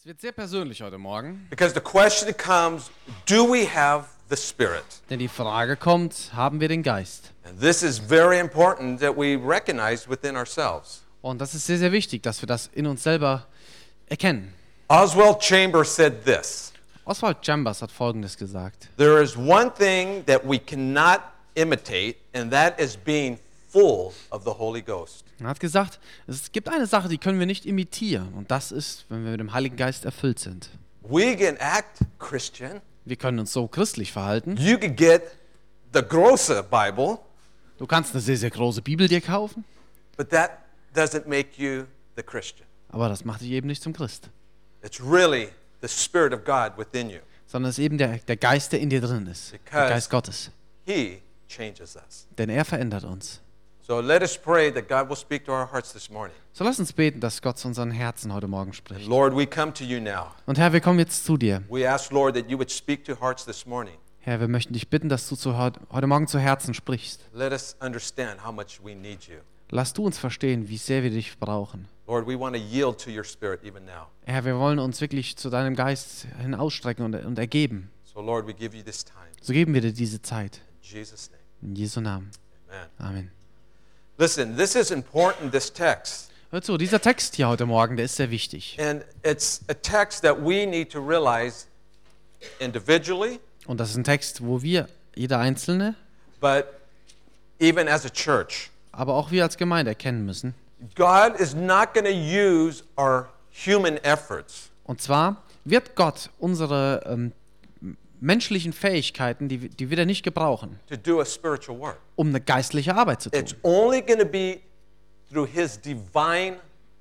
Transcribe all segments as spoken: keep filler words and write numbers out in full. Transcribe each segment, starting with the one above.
Es wird sehr persönlich heute Morgen, because the question comes, do we have the Spirit? denn die Frage kommt, haben wir den Geist? And this is very important that we recognize within ourselves. Und das ist sehr, sehr wichtig, dass wir das in uns selber erkennen. Oswald Chambers said this: Oswald Chambers hat Folgendes gesagt. there is one thing that we cannot imitate, and that is being full of the Holy Ghost. Er hat gesagt, es gibt eine Sache, die können wir nicht imitieren. Und das ist, wenn wir mit dem Heiligen Geist erfüllt sind. We can act Christian. Wir können uns so christlich verhalten. You could get the grosse Bible, Du kannst eine sehr, sehr große Bibel dir kaufen, but that doesn't make you the Christian. aber das macht dich eben nicht zum Christ. It's really the Spirit of God within you. Sondern es ist eben der, der Geist, der in dir drin ist. Der Because- Geist Gottes. He changes us. Denn er verändert uns. So let us pray that God will speak to our hearts this morning. So lass uns beten, dass Gott zu unseren Herzen heute Morgen And spricht. Lord, we come to you now. Und Herr, wir kommen jetzt zu dir. We ask, Lord, that you would speak to hearts this morning. Herr, wir möchten dich bitten, dass du zu heute, heute Morgen zu Herzen sprichst. Let us understand how much we need you. Lass du uns verstehen, wie sehr wir dich brauchen. Lord, we want to yield to your Spirit even now. Herr, wir wollen uns wirklich zu deinem Geist hin ausstrecken und, und ergeben. So, Lord, we give you this time. So geben wir dir diese Zeit. In Jesus' name, In Jesu Namen. amen. Amen. Listen, this is important, this text. Hör zu, dieser Text hier heute Morgen, der ist sehr wichtig. And it's a text that we need to realize individually, Und das ist ein Text, wo wir, jeder Einzelne, but even as a church. aber auch wir als Gemeinde erkennen müssen. God is not going to use our human efforts Und zwar wird Gott unsere ähm, menschlichen Fähigkeiten, die, die wir da nicht gebrauchen, to do a spiritual work. um eine geistliche Arbeit zu tun. It's only going to be through His divine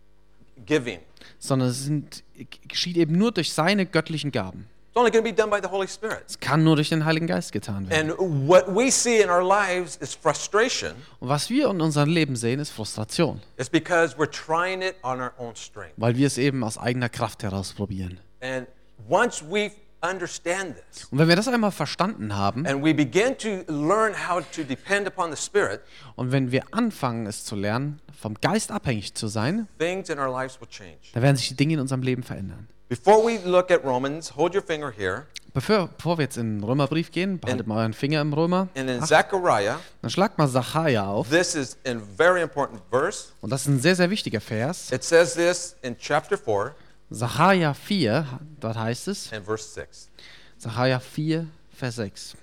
giving. Sondern es sind, geschieht eben nur durch seine göttlichen Gaben. It's only going to be done by the Holy Spirit. Es kann nur durch den Heiligen Geist getan werden. And what we see in our lives is frustration. Und was wir in unserem Leben sehen, ist Frustration, It's because we're trying it on our own strength. weil wir es eben aus eigener Kraft heraus probieren. And once we understand this, Und wenn wir das einmal verstanden haben and we begin to learn how to depend upon the Spirit, und wenn wir anfangen, es zu lernen, vom Geist abhängig zu sein, things in our lives will change. dann werden sich die Dinge in unserem Leben verändern. Before we look at Romans, hold your finger here. Bevor, bevor wir jetzt in den Römerbrief gehen, behaltet mal euren Finger im Römer. And in Ach, Zechariah, dann schlagt mal Sacharja auf. this is a very important verse. Und das ist ein sehr, sehr wichtiger Vers. It says this in chapter four Sacharja vier, dort heißt es, and verse six. Sacharja vier, Vers sechs.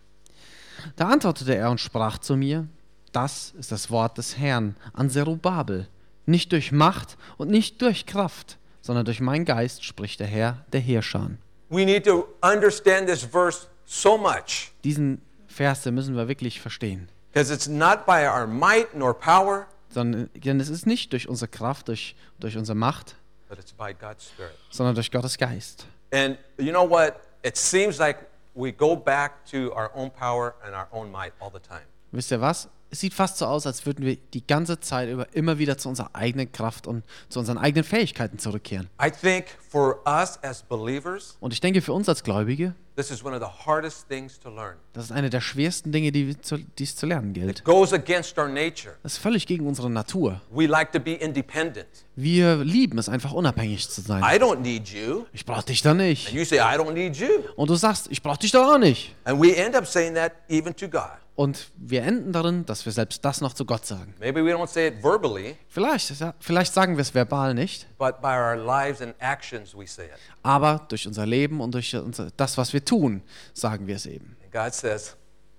Da antwortete er und sprach zu mir, das ist das Wort des Herrn an Zerubabel, nicht durch Macht und nicht durch Kraft, sondern durch meinen Geist, spricht der Herr, der Heerscharen. We need to understand this verse so much Diesen Vers, den müssen wir wirklich verstehen. because it's not by our might nor power, Sondern, denn es ist nicht durch unsere Kraft, durch, durch unsere Macht, but it's by God's Spirit. sondern durch Gottes Geist. And you know what? It seems like we go back to our own power and our own might all the time. Wisst ihr was? Es sieht fast so aus, als würden wir die ganze Zeit über immer wieder zu unserer eigenen Kraft und zu unseren eigenen Fähigkeiten zurückkehren. I think for us as believers, Und ich denke, für uns als Gläubige, this is one of the hardest things to learn. das ist eine der schwersten Dinge, die, wir zu, die es zu lernen gilt. It goes against our nature. Das ist völlig gegen unsere Natur. We like to be independent. Wir lieben es einfach, unabhängig zu sein. I don't need you. Ich brauche dich da And nicht. you say, I don't need you. Und du sagst, ich brauche dich da auch nicht. And we end up saying that even to God. Und wir enden darin, dass wir selbst das noch zu Gott sagen. Maybe we don't say it verbally, Vielleicht, ja, vielleicht sagen wir es verbal nicht, but by our lives and actions we say it. aber durch unser Leben und durch unser, das, was wir tun, sagen wir es eben. And God says,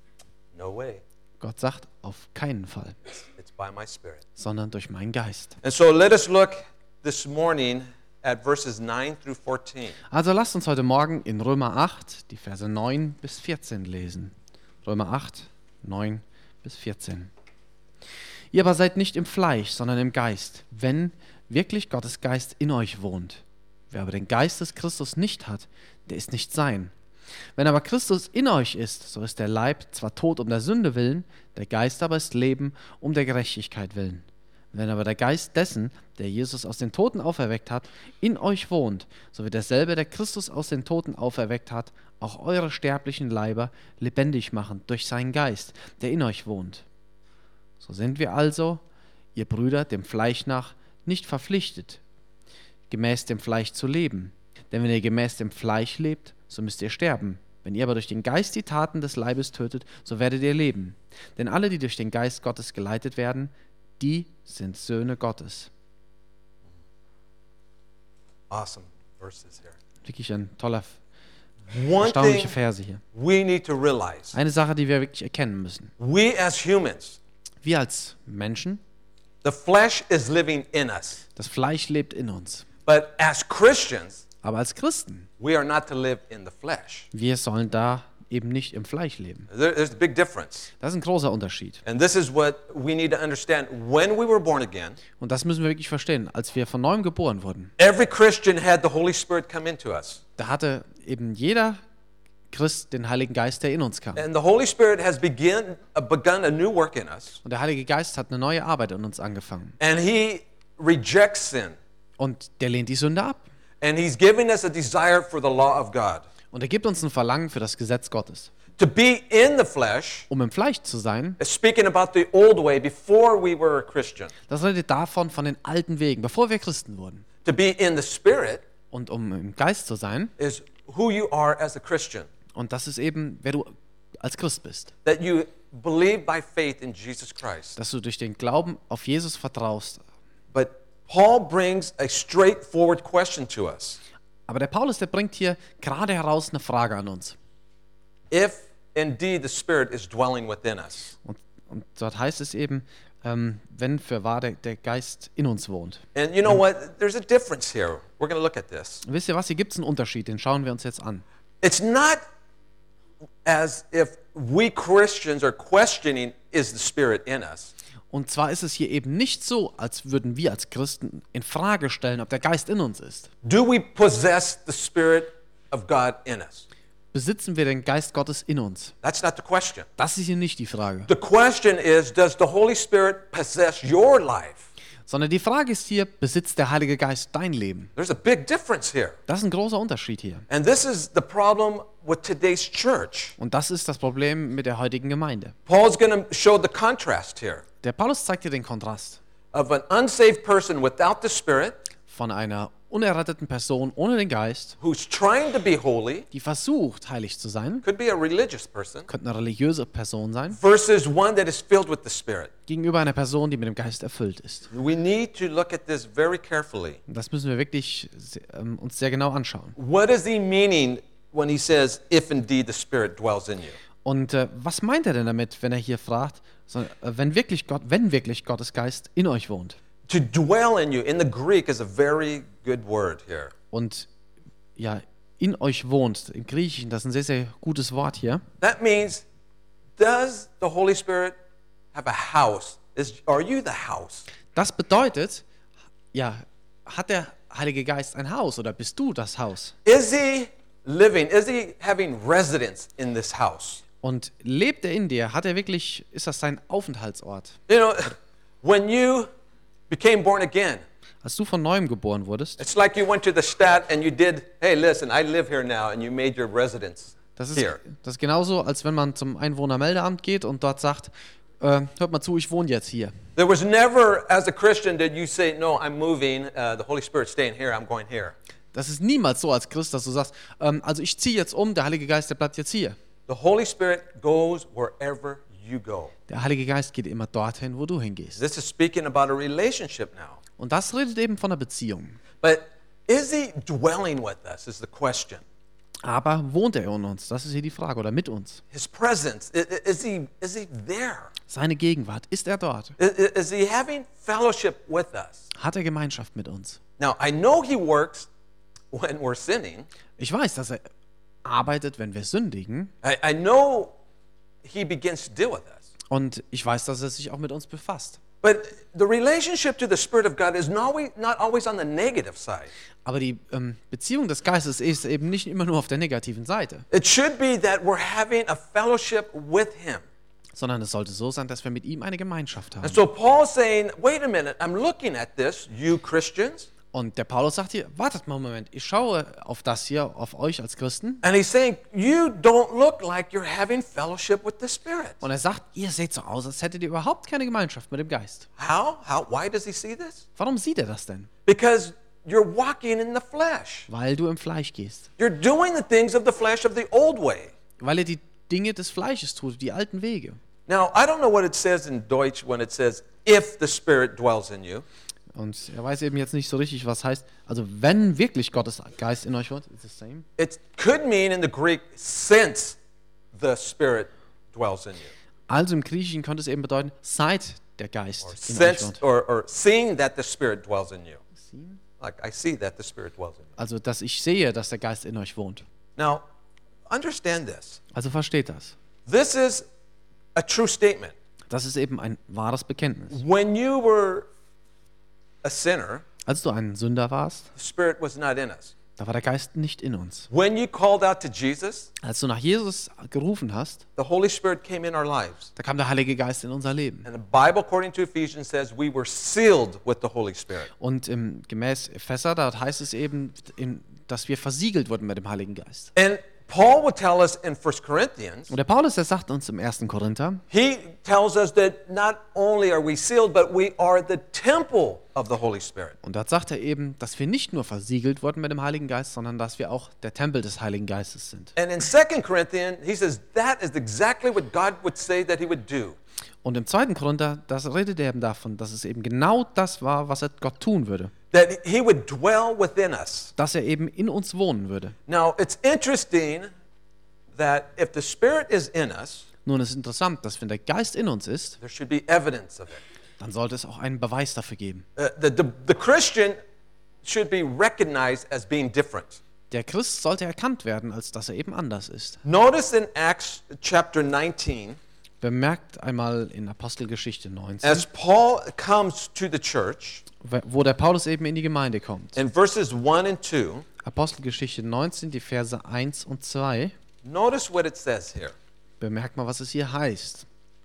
no way. Gott sagt, auf keinen Fall, It's by my Spirit. sondern durch meinen Geist. And so let us look this morning at verses nine through fourteen. Also lasst uns heute Morgen in Römer acht, die Verse neun bis vierzehn lesen. Römer acht, neun bis vierzehn. Ihr aber seid nicht im Fleisch, sondern im Geist, wenn wirklich Gottes Geist in euch wohnt. Wer aber den Geist des Christus nicht hat, der ist nicht sein. Wenn aber Christus in euch ist, so ist der Leib zwar tot um der Sünde willen, der Geist aber ist Leben um der Gerechtigkeit willen. Wenn aber der Geist dessen, der Jesus aus den Toten auferweckt hat, in euch wohnt, so wird derselbe, der Christus aus den Toten auferweckt hat, auch eure sterblichen Leiber lebendig machen durch seinen Geist, der in euch wohnt. So sind wir also, ihr Brüder, dem Fleisch nach, nicht verpflichtet, gemäß dem Fleisch zu leben. Denn wenn ihr gemäß dem Fleisch lebt, so müsst ihr sterben. Wenn ihr aber durch den Geist die Taten des Leibes tötet, so werdet ihr leben. Denn alle, die durch den Geist Gottes geleitet werden, die sind Söhne Gottes. Awesome verses here. Wirklich ein toller, One erstaunliche thing Verse hier. we need to realize, Eine Sache, die wir wirklich erkennen müssen. we as humans, Wir als Menschen, the flesh is living in us. das Fleisch lebt in uns. But as Christians, Aber als Christen, we are not to live in the flesh. wir sollen da eben nicht im Fleisch leben. There, there's a big difference. Das ist ein großer Unterschied. And this is what we need to understand. When we were born again, Und das müssen wir wirklich verstehen. Als wir von neuem geboren wurden, every Christian had the Holy Spirit come into us. da hatte eben jeder Christ den Heiligen Geist, der in uns kam. And the Holy Spirit has begin, uh, begun a new work in us. Und der Heilige Geist hat eine neue Arbeit in uns angefangen. And he rejects sin. Und der lehnt die Sünde ab. And he's giving us a desire for the law of God. Und er gibt uns ein Verlangen für das Gesetz Gottes. To be in the flesh Um im Fleisch zu sein, is speaking about the old way before we were a Christian. das redet davon, von den alten Wegen, bevor wir Christen wurden. To be in the Spirit Und um im Geist zu sein, is who you are as a Christian. und das ist eben, wer du als Christ bist. That you believe by faith in Jesus Christ. Dass du durch den Glauben auf Jesus vertraust. But Paul brings a straightforward question to us. Aber der Paulus, der bringt hier gerade heraus eine Frage an uns. If indeed the Spirit is dwelling within us. Und, und dort heißt es eben, ähm, wenn für wahr der, der Geist in uns wohnt. And you know what? There's a difference here. We're going to look at this. Und wisst ihr was, hier gibt es einen Unterschied, den schauen wir uns jetzt an. It's not as if we Christians are questioning, is the Spirit in us? Und zwar ist es hier eben nicht so, als würden wir als Christen in Frage stellen, ob der Geist in uns ist. Do we possess the Spirit of God in us? Besitzen wir den Geist Gottes in uns? That's not the question. Das ist hier nicht die Frage. The question is, does the Holy Spirit possess your life? Sondern die Frage ist hier, besitzt der Heilige Geist dein Leben? There's a big difference here. Das ist ein großer Unterschied hier. And this is the problem with today's church. Und das ist das Problem mit der heutigen Gemeinde. Paul's going to show the contrast here Der Paulus zeigt dir den Kontrast of an unsaved person without the Spirit von einer unerretteten Person ohne den Geist, who's trying to be holy, die versucht, heilig zu sein, could be a religious person, könnte eine religiöse Person sein, versus one that is filled with the Spirit. gegenüber einer Person, die mit dem Geist erfüllt ist. We need to look at this very carefully. Und das müssen wir wirklich se- ähm, uns sehr genau anschauen. What is he meaning when he says, if indeed the Spirit dwells in you? Und äh, was meint er denn damit, wenn er hier fragt, so, äh, wenn wirklich Gott, wenn wirklich Gottes Geist in euch wohnt? To dwell in you, in the Greek, is a very good word here. Und ja, in euch wohnt, im Griechischen, das ist ein sehr, sehr gutes Wort hier. That means, does the Holy Spirit have a house? Is, are you the house? Das bedeutet, ja, hat der Heilige Geist ein Haus oder bist du das Haus? Is he living, is he having residence in this house? Und lebt er in dir? Hat er wirklich, ist das sein Aufenthaltsort? You know, when you became born again, Als du von neuem geboren wurdest, it's like you went to the stat and you did, hey, listen, I live here now, and you made your residence das ist, here. das ist genauso, als wenn man zum Einwohnermeldeamt geht und dort sagt, äh, hört mal zu, ich wohne jetzt hier. There was never, as a Christian, did you say, no, I'm moving, uh, the Holy Spirit's staying here, I'm going here. Das ist niemals so als Christ, dass du sagst, ähm, also ich ziehe jetzt um, der Heilige Geist, der bleibt jetzt hier. The Holy Spirit goes wherever you go. Der Heilige Geist geht immer dorthin, wo du hingehst. This is speaking about a relationship now. Und das redet eben von einer Beziehung. But is he dwelling with us is the question. Aber wohnt er in uns? Das ist hier die Frage. Oder mit uns? His presence, i- i- is he, is he there? Seine Gegenwart, ist er dort? I- i- Is he having fellowship with us? Hat er Gemeinschaft mit uns? Now, I know he works when we're sinning. Ich weiß, dass er arbeitet, wenn wir sündigen. I, I know he begins to deal with us. Und ich weiß, dass er sich auch mit uns befasst. But the relationship to the Spirit of God is not always, not always on the negative side. Aber die ähm, Beziehung des Geistes ist eben nicht immer nur auf der negativen Seite, It should be that we're having a fellowship with him. sondern es sollte so sein, dass wir mit ihm eine Gemeinschaft haben. And so Paul's saying, wait a minute, I'm looking at this, you Christians. Und der Paulus sagt hier, wartet mal einen Moment, ich schaue auf das hier, auf euch als Christen. And he's saying, you don't look like you're having fellowship with the Spirit. Und er sagt, ihr seht so aus, als hättet ihr überhaupt keine Gemeinschaft mit dem Geist. How? How? Why does he see this? Warum sieht er das denn? Because you're walking in the flesh. weil du im Fleisch gehst. You're doing the things of the flesh of the old way. Weil ihr die Dinge des Fleisches tut, die alten Wege. Now, I don't know what it says in Deutsch when it says, if the Spirit dwells in you. Und er weiß eben jetzt nicht so richtig, was heißt, also wenn wirklich Gottes Geist in euch wohnt, ist es same. It could mean in the Greek, since the Spirit dwells in you. Also im Griechischen könnte es eben bedeuten, seit der Geist Or, in euch since, wohnt. or, or seeing that the Spirit dwells in you. Like, I see that the Spirit dwells in you. Also, dass ich sehe, dass der Geist in euch wohnt. Now, understand this. Also versteht das. This is a true statement. Das ist eben ein wahres Bekenntnis. When you were a sinner, Als du ein Sünder warst, the Spirit was not in us. da war der Geist nicht in uns. When you called out to Jesus, Als du nach Jesus gerufen hast, the Holy Spirit came in our lives. da kam der Heilige Geist in unser Leben. And the Bible, according to Ephesians, says we were sealed with the Holy Spirit. Und im, gemäß Epheser, da heißt es eben, in, dass wir versiegelt wurden mit dem Heiligen Geist. And Paul would tell us in First Corinthians, Und der Paulus, der sagt uns im ersten Korinther, he tells us that not only are we sealed, but we are the temple of the Holy Spirit. und dort sagt er eben, dass wir nicht nur versiegelt wurden mit dem Heiligen Geist, sondern dass wir auch der Tempel des Heiligen Geistes sind. And in Second Corinthians, he says that is exactly what God would say that he would do. Und im zweiten Korinther, das redet er eben davon, dass es eben genau das war, was er Gott tun würde. That he would dwell within us. Dass er eben in uns wohnen würde. Now, it's interesting that if the Spirit is in us, Nun ist es interessant, dass wenn der Geist in uns ist, there should be evidence of it. dann sollte es auch einen Beweis dafür geben. Uh, the, the, the Christian should be recognized as being different. Der Christ sollte erkannt werden, als dass er eben anders ist. Notice in Acts chapter nineteen, Bemerkt einmal in Apostelgeschichte neunzehn, as Paul comes to the church, wo der Paulus eben in die Gemeinde kommt. in verses one and two, Apostelgeschichte neunzehn, die Verse eins und zwei. notice what it says here. Bemerkt mal, was es hier heißt.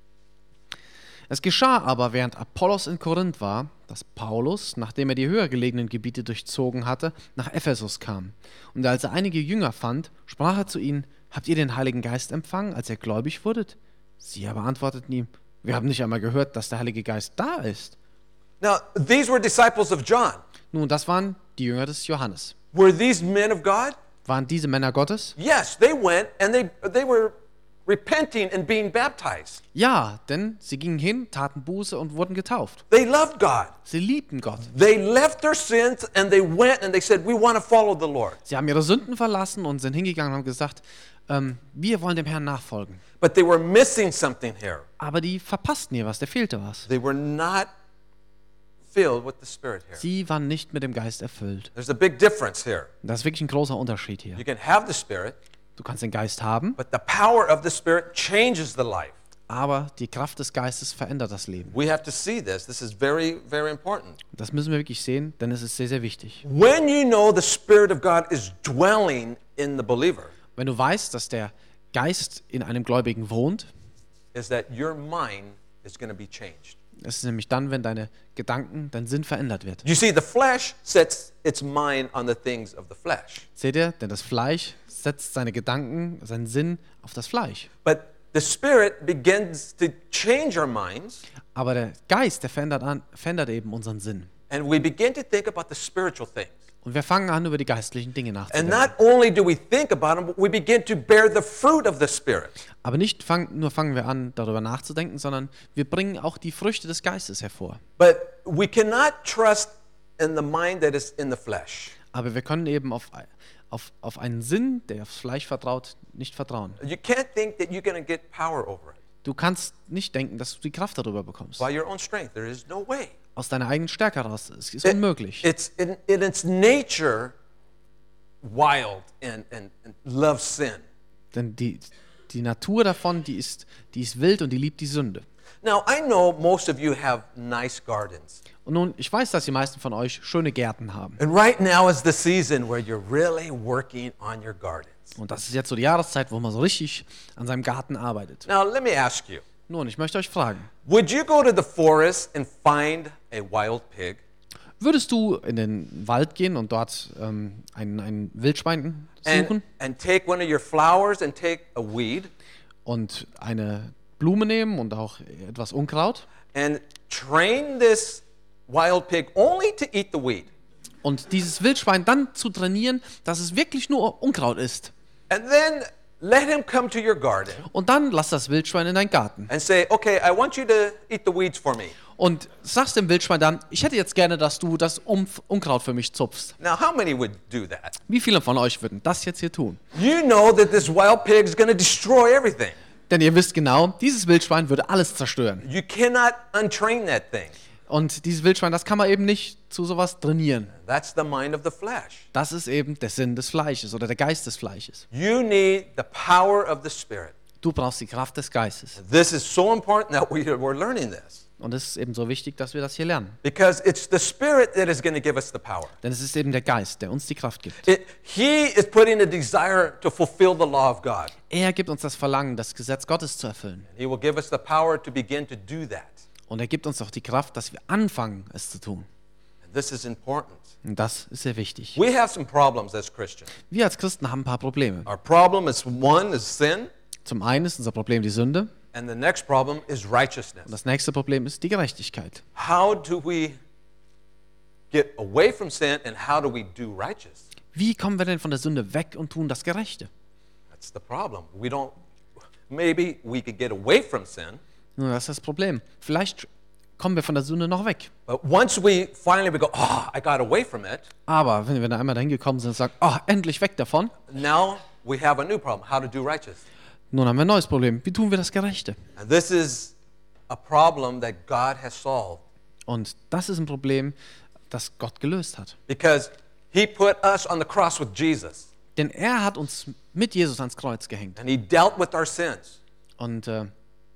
Es geschah aber, während Apollos in Korinth war, dass Paulus, nachdem er die höher gelegenen Gebiete durchzogen hatte, nach Ephesus kam. Und als er einige Jünger fand, sprach er zu ihnen: Habt ihr den Heiligen Geist empfangen, als ihr gläubig wurdet? Sie aber antworteten ihm: Wir haben nicht einmal gehört, dass der Heilige Geist da ist. Now, these were disciples of John. Nun, das waren die Jünger des Johannes. Were these men of God? Waren diese Männer Gottes? Yes, they went and they, they were repenting and being baptized. Ja, denn sie gingen hin, taten Buße und wurden getauft. They loved God. Sie liebten Gott. They left their sins and they went and they said, we want to follow the Lord. Sie haben ihre Sünden verlassen und sind hingegangen und haben gesagt, ähm, wir wollen dem Herrn nachfolgen. But they were missing something here. Aber die verpassten hier was, der fehlte was. They were not filled with the Spirit here. Sie waren nicht mit dem Geist erfüllt. There's a big difference here. Das ist wirklich ein großer Unterschied hier. You can have the Spirit, Du kannst den Geist haben, but the power of the Spirit changes the life. aber die Kraft des Geistes verändert das Leben. We have to see this. This is very, very important. Das müssen wir wirklich sehen, denn es ist sehr, sehr wichtig. When you know the Spirit of God is dwelling in the believer, Wenn du weißt, dass der Geist in einem Gläubigen wohnt, is that your mind is going to be changed. es ist nämlich dann, wenn deine Gedanken, dein Sinn verändert wird. You see, the flesh sets its mind on the things of the flesh. Seht ihr? Denn das Fleisch setzt seine Gedanken, seinen Sinn auf das Fleisch. But the Spirit begins to change our minds, Aber der Geist, der verändert, an, verändert eben unseren Sinn. and we begin to think about the spiritual things. Und wir fangen an, über die geistlichen Dinge And nachzudenken. not only do we think about them, but we begin to bear the fruit of the Spirit. Aber nicht fang, nur fangen wir an, darüber nachzudenken, sondern wir bringen auch die Früchte des Geistes hervor. But we cannot trust in the mind that is in the flesh. Aber wir können eben auf, auf, auf einen Sinn, der aufs Fleisch vertraut, nicht vertrauen. You can't think that you're going to get power over it Du kannst nicht denken, dass du die Kraft darüber bekommst. by your own strength. There is no way. Aus deiner eigenen Stärke heraus. Es ist It- unmöglich. it's in, in its nature wild and, and, and loves sin. Denn die, die Natur davon, die ist, die ist wild und die liebt die Sünde. Now, I know most of you have nice gardens. Und nun, ich weiß, dass die meisten von euch schöne Gärten haben. And right now is the season where you're really working on your gardens. Und das ist jetzt so die Jahreszeit, wo man so richtig an seinem Garten arbeitet. Now, let me ask you, Nun, ich möchte euch fragen, would you go to the forest and find a wild pig? würdest du in den Wald gehen und dort ähm, einen, einen Wildschwein suchen And, and take one of your flowers and take a weed und eine Blume nehmen und auch etwas Unkraut and train this wild pig only to eat the weed? Und dieses Wildschwein dann zu trainieren, dass es wirklich nur Unkraut isst. And then let him come to your garden Und dann lass das Wildschwein in deinen Garten. and say, okay, I want you to eat the weeds for me. Und sagst dem Wildschwein dann, ich hätte jetzt gerne, dass du das Umf- Unkraut für mich zupfst. Now, how many would do that? Wie viele von euch würden das jetzt hier tun? You know that this wild pig is going to destroy everything. Denn ihr wisst genau, dieses Wildschwein würde alles zerstören. You cannot untrain that thing. Und dieses Wildschwein, das kann man eben nicht zu sowas trainieren. That's the mind of the flesh. Das ist eben der Sinn des Fleisches oder der Geist des Fleisches. You need the power of the Spirit. Du brauchst die Kraft des Geistes. This is so important that we, we're learning this. Und es ist eben so wichtig, dass wir das hier lernen. Because it's the Spirit that is going to give us the power. Denn es ist eben der Geist, der uns die Kraft gibt. It, he is putting a desire to fulfill the law of God. Er gibt uns das Verlangen, das Gesetz Gottes zu erfüllen. He will give us the power to begin to do that. Und er gibt uns auch die Kraft, dass wir anfangen, es zu tun. And this is important. Und das ist sehr wichtig. We have some problems as Christians. Wir als Christen haben ein paar Probleme. Our problem is one is sin, Zum einen ist unser Problem die Sünde. and the next problem is Und righteousness. das nächste Problem ist die Gerechtigkeit. How do we get away from sin and how do we do righteous? Wie kommen wir denn von der Sünde weg und tun das Gerechte? That's the problem. We don't, maybe we could get away from sin, Nun, das ist das Problem. Vielleicht kommen wir von der Sünde noch weg. but once we finally we go, oh, I got away from it, Aber wenn wir da einmal dahin gekommen sind und sagen, oh, endlich weg davon, now we have a new problem, how to do righteous. nun haben wir ein neues Problem. Wie tun wir das Gerechte? And this is a problem that God has solved Und das ist ein Problem, das Gott gelöst hat. because he put us on the cross with Jesus Denn er hat uns mit Jesus ans Kreuz gehängt. and he dealt with our sins. Und äh,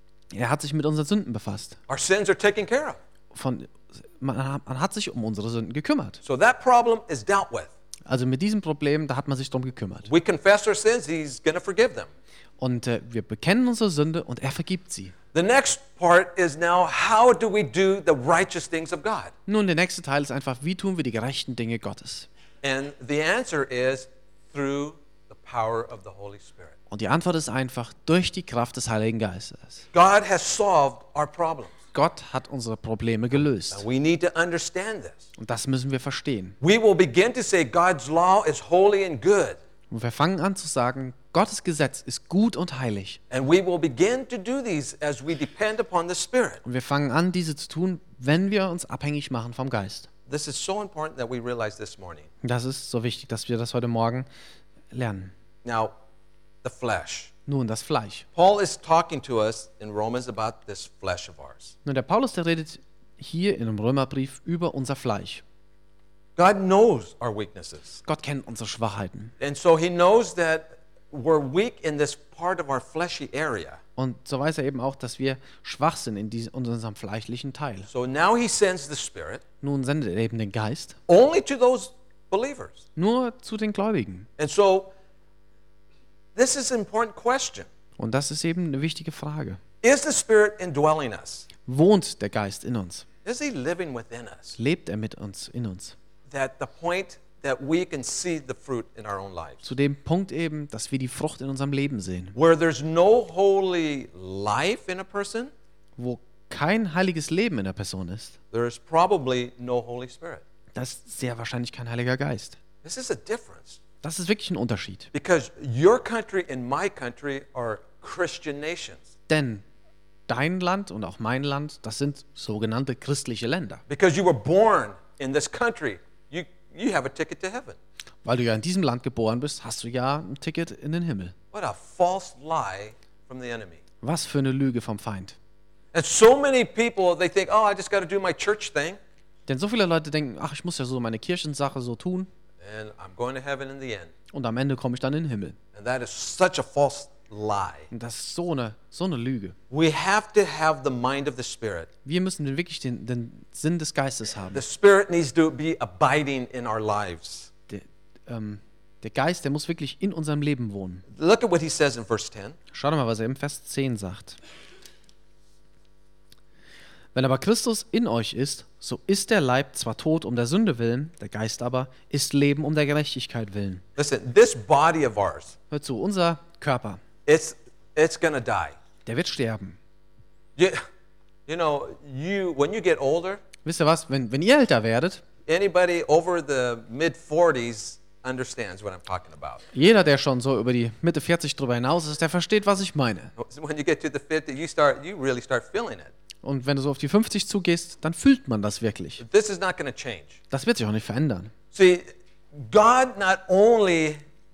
er hat sich mit unseren Sünden befasst. Our sins are taken care of. Von, man, man hat sich um unsere Sünden gekümmert. So that problem is dealt with. Also mit diesem Problem, da hat man sich drum gekümmert. We confess our sins, he's going to forgive them. Und äh, wir bekennen unsere Sünde und er vergibt sie. The next part is now, how do we do the righteous things of God? Nun, der nächste Teil ist einfach, wie tun wir die gerechten Dinge Gottes? And the answer is through the power of the Holy Spirit. Und die Antwort ist einfach, durch die Kraft des Heiligen Geistes. God has solved our problems. Gott hat unsere Probleme gelöst. And we need to understand this. Und das müssen wir verstehen. We will begin to say God's law is holy and good. Und wir fangen an zu sagen, Gottes Gesetz ist gut und heilig. And we will begin to do these as we depend upon the Spirit. Und wir fangen an, diese zu tun, wenn wir uns abhängig machen vom Geist. This is so important that we realize this morning. Und das ist so wichtig, dass wir das heute Morgen lernen. Now, the flesh. Nun, das Fleisch. Paul is talking to us in Romans about this flesh of ours. Nun, der Paulus, der redet hier in einem Römerbrief über unser Fleisch. God knows our weaknesses. Gott kennt unsere Schwachheiten. And so he knows that we're weak in this part of our fleshy area. Und so weiß er eben auch, dass wir schwach sind in, diesem, in unserem fleischlichen Teil. So now he sends the Spirit Nun sendet er eben den Geist only to those believers. nur zu den Gläubigen. And so this is an important question. Und das ist eben eine wichtige Frage. Is the Spirit indwelling us? Wohnt der Geist in uns? Is he living within us? Lebt er mit uns, in uns? That the point that we can see the fruit in our own lives. Zu dem Punkt eben, dass wir die Frucht in unserem Leben sehen. Where there's no holy life in a person, Wo kein heiliges Leben in der Person ist, there is probably no Holy Spirit. da ist sehr wahrscheinlich kein Heiliger Geist. This is a difference. Das ist wirklich ein Unterschied. Because your country and my country are Christian nations. Denn dein Land und auch mein Land, das sind sogenannte christliche Länder. Because you were born in this country, you, you have a ticket to heaven. Weil du ja in diesem Land geboren bist, hast du ja ein Ticket in den Himmel. What a false lie from the enemy. Was für eine Lüge vom Feind. And so many people, they think, oh, I just got to do my church thing, Denn so viele Leute denken, ach, ich muss ja so meine Kirchensache so tun and I'm going to heaven in the end. und am Ende komme ich dann in den Himmel. And that is such a false lie. Und das ist so eine, so eine Lüge. We have to have the mind of the Spirit. Wir müssen den, wirklich den, den Sinn des Geistes haben. The Spirit needs to be abiding in our lives. Der, ähm, der Geist, der muss wirklich in unserem Leben wohnen. Look at what he says in verse ten. Schau doch mal, was er im Vers zehn sagt. Wenn aber Christus in euch ist, so ist der Leib zwar tot um der Sünde willen, der Geist aber ist Leben um der Gerechtigkeit willen. Listen, this body of ours, Hör zu, unser Körper, it's it's going to die. der wird sterben. You, you know, you when you get older, Wisst ihr was, wenn, wenn ihr älter werdet, Anybody over the mid forties understands what I'm talking about. Jeder, der schon so über die Mitte vierzig drüber hinaus ist, der versteht, was ich meine. When you get to the fifty, you start, you really start feeling it. Und wenn du so auf die fünfzig zugehst, dann fühlt man das wirklich. This is not going to change. Das wird sich auch nicht verändern. See, God not only,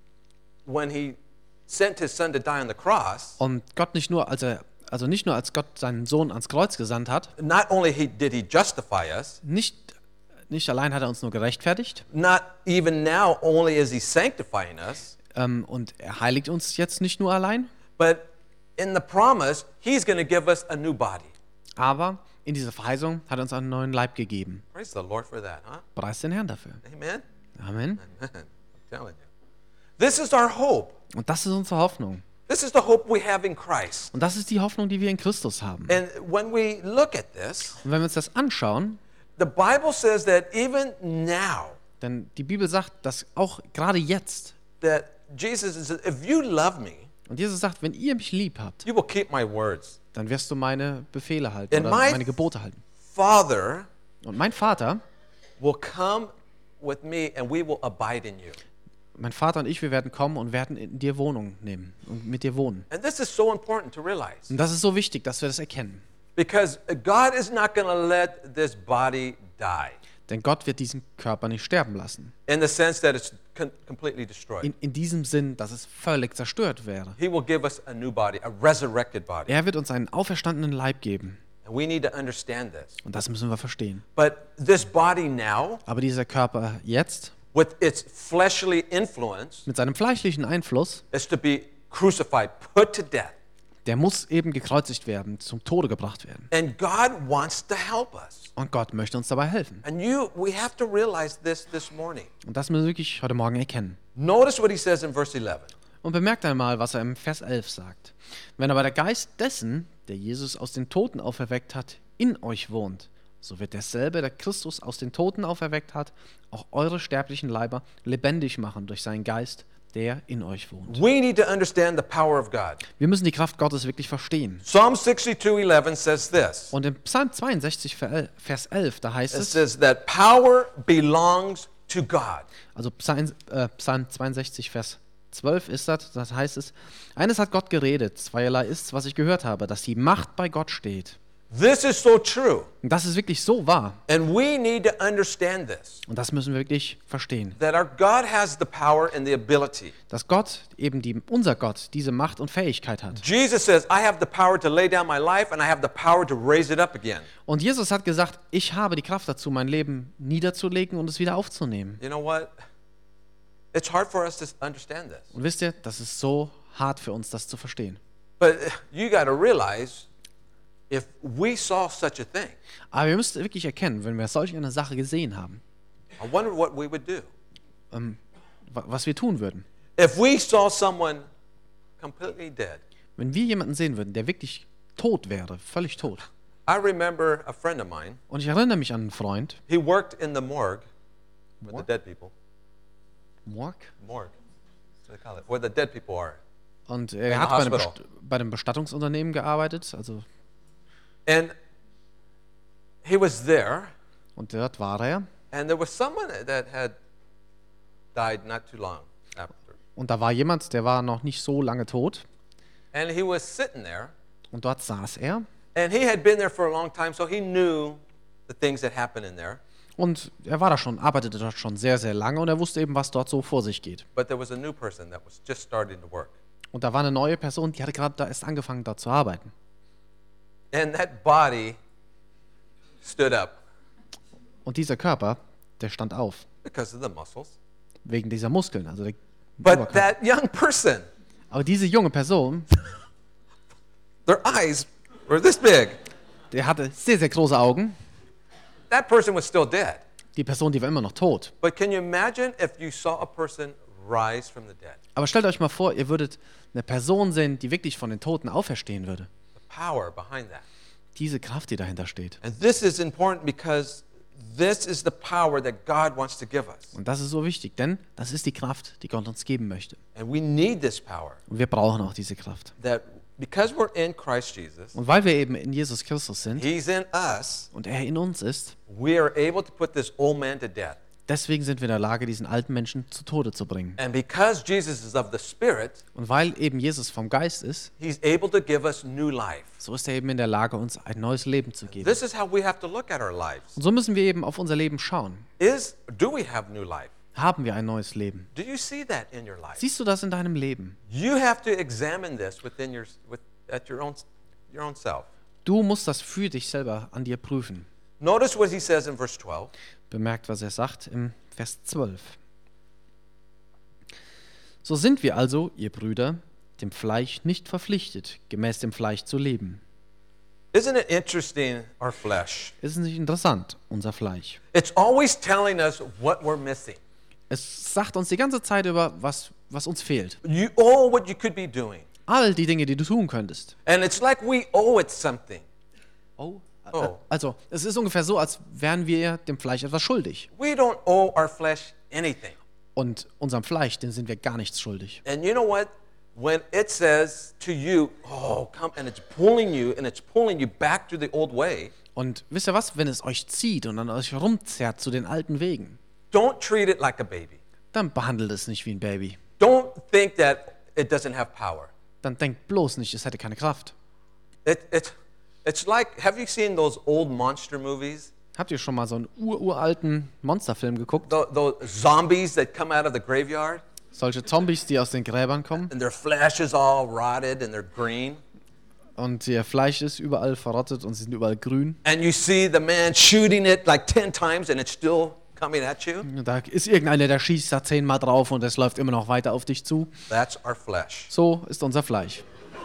when He sent His Son to die on the cross, Und Gott nicht nur, als er, also nicht nur als Gott seinen Sohn ans Kreuz gesandt hat, not only he, did He justify us, nicht, nicht allein hat er uns nur gerechtfertigt, not even now only is He sanctifying us, ähm, und er heiligt uns jetzt nicht nur allein, but in the promise, He's going to give us a new body. aber in dieser Verheißung hat er uns einen neuen Leib gegeben. Praise the Lord for that, huh? Preis den Herrn dafür. Amen? Amen. I'm telling you. This is our hope. Und das ist unsere Hoffnung. This is the hope we have in Christ. Und das ist die Hoffnung, die wir in Christus haben. And when we look at this, Und wenn wir uns das anschauen, the Bible says that even now, denn die Bibel sagt, dass auch gerade jetzt, that Jesus is, if you love me, und Jesus sagt, wenn ihr mich lieb habt, you will keep my words. dann wirst du meine Befehle halten And oder my meine Gebote halten. Father Und mein Vater, will come with me and we will abide in you. mein Vater und ich, wir werden kommen und werden in dir Wohnung nehmen und mit dir wohnen. And this is so important to realize. Und das ist so wichtig, dass wir das erkennen. Because God is not going to let this body die Denn Gott wird diesen Körper nicht sterben lassen. in the sense that it's con- completely destroyed. In, in diesem Sinn, dass es völlig zerstört wäre. He will give us a new body, a resurrected body. Er wird uns einen auferstandenen Leib geben. And we need to understand this. Und das müssen wir verstehen. But this body now, Aber dieser Körper jetzt, with its fleshly influence, mit seinem fleischlichen Einfluss, is to be crucified, put to death. der muss eben gekreuzigt werden, zum Tode gebracht werden. And God wants to help us. Und Gott möchte uns dabei helfen. And you, we have to realize this this morning. Und das müssen wir wirklich heute Morgen erkennen. Notice what he says in verse eleven. Und bemerkt einmal, was er im Vers elf sagt. Wenn aber der Geist dessen, der Jesus aus den Toten auferweckt hat, in euch wohnt, so wird derselbe, der Christus aus den Toten auferweckt hat, auch eure sterblichen Leiber lebendig machen durch seinen Geist, der in euch wohnt. We need to understand the power of God. Wir müssen die Kraft Gottes wirklich verstehen. Psalm sixty-two eleven says this. Und im Psalm zweiundsechzig, Vers elf, da heißt It es, says that power belongs to God. also Psalm, äh, Psalm zweiundsechzig, Vers zwölf ist das, das heißt es, eines hat Gott geredet, zweierlei ist's, was ich gehört habe, dass die Macht bei Gott steht. This is so true. Und das ist wirklich so wahr. And we need to understand this. Und das müssen wir wirklich verstehen. That our God has the power and the ability. Dass Gott, eben die, unser Gott, diese Macht und Fähigkeit hat. Jesus says, I have the power to lay down my life and I have the power to raise it up again. Und Jesus hat gesagt, ich habe die Kraft dazu, mein Leben niederzulegen und es wieder aufzunehmen. You know what? It's hard for us to understand this. Und wisst ihr, das ist so hart für uns, das zu verstehen. But you got to realize, if we saw such a thing, Aber wir müssen wirklich erkennen, wenn wir solch eine Sache gesehen haben, I wonder what we would do. ähm, wa- was wir tun würden. If we saw someone completely dead. Wenn wir jemanden sehen würden, der wirklich tot wäre, völlig tot. I remember a friend of mine. Und ich erinnere mich an einen Freund, He worked in the morgue with Morgue? the dead people. Morg, Morgue. What do they call it? Where the dead people are. und In er the hat bei einem, hospital. Best bei einem Bestattungsunternehmen gearbeitet, also, And he was there, und dort war er. and there was someone that had died not too long after. Und da war jemand, der war noch nicht so lange tot. And he was sitting there, Und dort saß er. and he had been there for a long time, so he knew the things that happened in there. Und er war da schon, arbeitete dort schon sehr, sehr lange und er wusste eben, was dort so vor sich geht. But there was a new person that was just starting to work. Und da war eine neue Person, die hatte gerade da erst angefangen, da zu arbeiten. And that body stood up Und dieser Körper, der stand auf, because of the muscles. wegen dieser Muskeln, also der But Oberkörper. that young person, Aber diese junge Person, their eyes were this big. der hatte sehr, sehr große Augen. That person was still dead. Die Person, die war immer noch tot. But can you imagine if you saw a person rise from the dead? Aber stellt euch mal vor, ihr würdet eine Person sehen, die wirklich von den Toten auferstehen würde. The power behind that. Diese Kraft, die dahinter steht. And this is important because this is the power that God wants to give us. Und das ist so wichtig, denn das ist die Kraft, die Gott uns geben möchte. And we need this power Und wir brauchen auch diese Kraft. that because we're in Christ Jesus, Und weil wir eben in Jesus Christus sind He's in us, und er in uns ist, we are able to put this old man to death. deswegen sind wir in der Lage, diesen alten Menschen zu Tode zu bringen. And because Jesus is of the Spirit, Und weil eben Jesus vom Geist ist, He's able to give us new life. so ist er eben in der Lage, uns ein neues Leben zu geben. This is how we have to look at our lives. Und so müssen wir eben auf unser Leben schauen. Is do we have new life? Haben wir ein neues Leben? Do you see that in your life? Siehst du das in deinem Leben? You have to examine this within your with, at your own your own self. Du musst das für dich selber an dir prüfen. Notice what he says in verse twelve. Bemerkt, was er sagt im Vers zwölf. So sind wir also, ihr Brüder, dem Fleisch nicht verpflichtet, gemäß dem Fleisch zu leben. Isn't it interesting, our flesh? Ist es nicht interessant, unser Fleisch? It's always telling us what we're missing. Es sagt uns die ganze Zeit über, was, was uns fehlt. You all what you could be doing. All die Dinge, die du tun könntest. And it's like we owe it something. Oh. Oh. Also, es ist ungefähr so, als wären wir dem Fleisch etwas schuldig. We don't owe our flesh anything. Und unserem Fleisch, dem sind wir gar nichts schuldig. And you know what? When it says to you, oh, come, and it's pulling you, and it's pulling you back to the old way, Und wisst ihr was? Wenn es euch zieht und an euch rumzerrt zu den alten Wegen, don't treat it like a baby. dann behandelt es nicht wie ein Baby. Don't think that it doesn't have power. Dann denkt bloß nicht, es hätte keine Kraft. It, it, it's like, have you seen those old monster movies? Habt ihr schon mal so einen ururalten Monsterfilm geguckt? Those, those zombies that come out of the graveyard, Solche Zombies, die aus den Gräbern kommen and their flesh is all rotted and they're green. und ihr Fleisch ist überall verrottet und sie sind überall grün. And you see the man shooting it like ten times and it's still coming at you. Und da ist irgendeiner, der schießt da zehnmal drauf und es läuft immer noch weiter auf dich zu. That's our flesh. So ist unser Fleisch.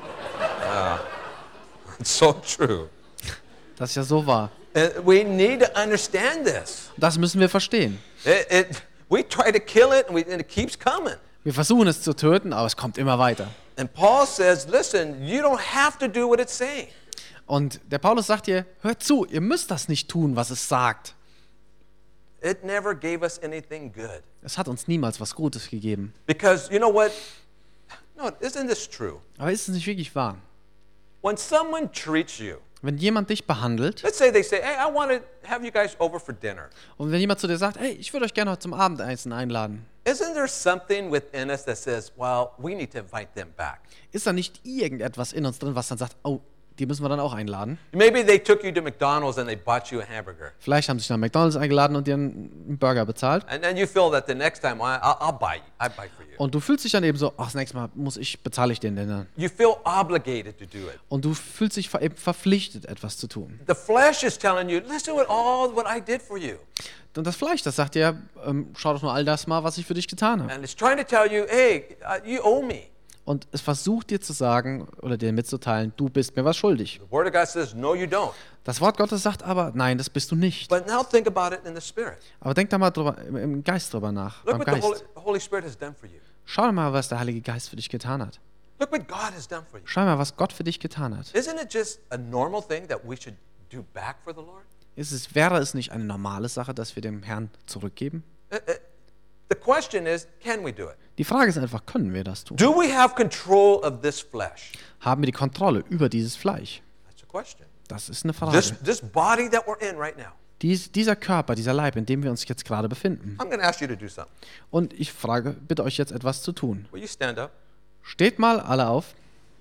It's so true. Das ist ja so wahr. And we need to understand this. Das müssen wir verstehen. It, it, we try to kill it and, we, and it keeps coming. Wir versuchen es zu töten, aber es kommt immer weiter. And Paul says, listen, you don't have to do what it's saying. Und der Paulus sagt hier, hört zu, ihr müsst das nicht tun, was es sagt. It never gave us anything good. Es hat uns niemals was Gutes gegeben. Because you know what? No, isn't this true? Aber ist es nicht wirklich wahr? When someone treats you, Wenn jemand dich behandelt let's say they say, hey, I want to have you guys over for dinner. und wenn jemand zu dir sagt, hey, ich würde euch gerne heute zum Abendessen einladen, Isn't there something within us that says, well, we need to invite them back? ist da nicht irgendetwas in uns drin, was dann sagt, oh, die müssen wir dann auch einladen? Maybe they took you to McDonald's and they bought you a hamburger. Vielleicht haben sie dich nach McDonald's eingeladen und dir einen Burger bezahlt. And then you feel that the next time, I, I'll, I'll buy you. I buy for you. Und du fühlst dich dann eben so, ach, das nächste Mal muss ich, bezahle ich den denn dann. You feel obligated to do it. Und du fühlst dich ver eben verpflichtet, etwas zu tun. The flesh is telling you, listen to all what I did for you. Und das Fleisch, das sagt dir, ähm, schau doch nur all das mal, was ich für dich getan habe. And it's trying to tell you, hey, uh, you owe me. Und es versucht dir zu sagen oder dir mitzuteilen, du bist mir was schuldig. The Word of God says, no, you don't. Das Wort Gottes sagt aber, nein, das bist du nicht. But now think about it in the Spirit. Aber denk da mal drüber, im, im Geist drüber nach, Look beim what the Holy, Geist. Holy Spirit has done for you. Schau doch mal, was der Heilige Geist für dich getan hat. Look what God has done for you. Schau mal, was Gott für dich getan hat. Isn't it just a normal thing that we should do back for the Lord? Ist es, wäre es nicht eine normale Sache, dass wir dem Herrn zurückgeben? Uh, uh, The question is, can we do it? Die Frage ist einfach, können wir das tun? Do we have control of this flesh? Haben wir die Kontrolle über dieses Fleisch? That's a question. Das ist eine This, Frage. this body that we're in right now. Dies, dieser Körper, dieser Leib, in dem wir uns jetzt gerade befinden. I'm going to ask you to do something. Und ich frage, bitte euch jetzt etwas zu tun. Will you stand up? Steht mal alle auf.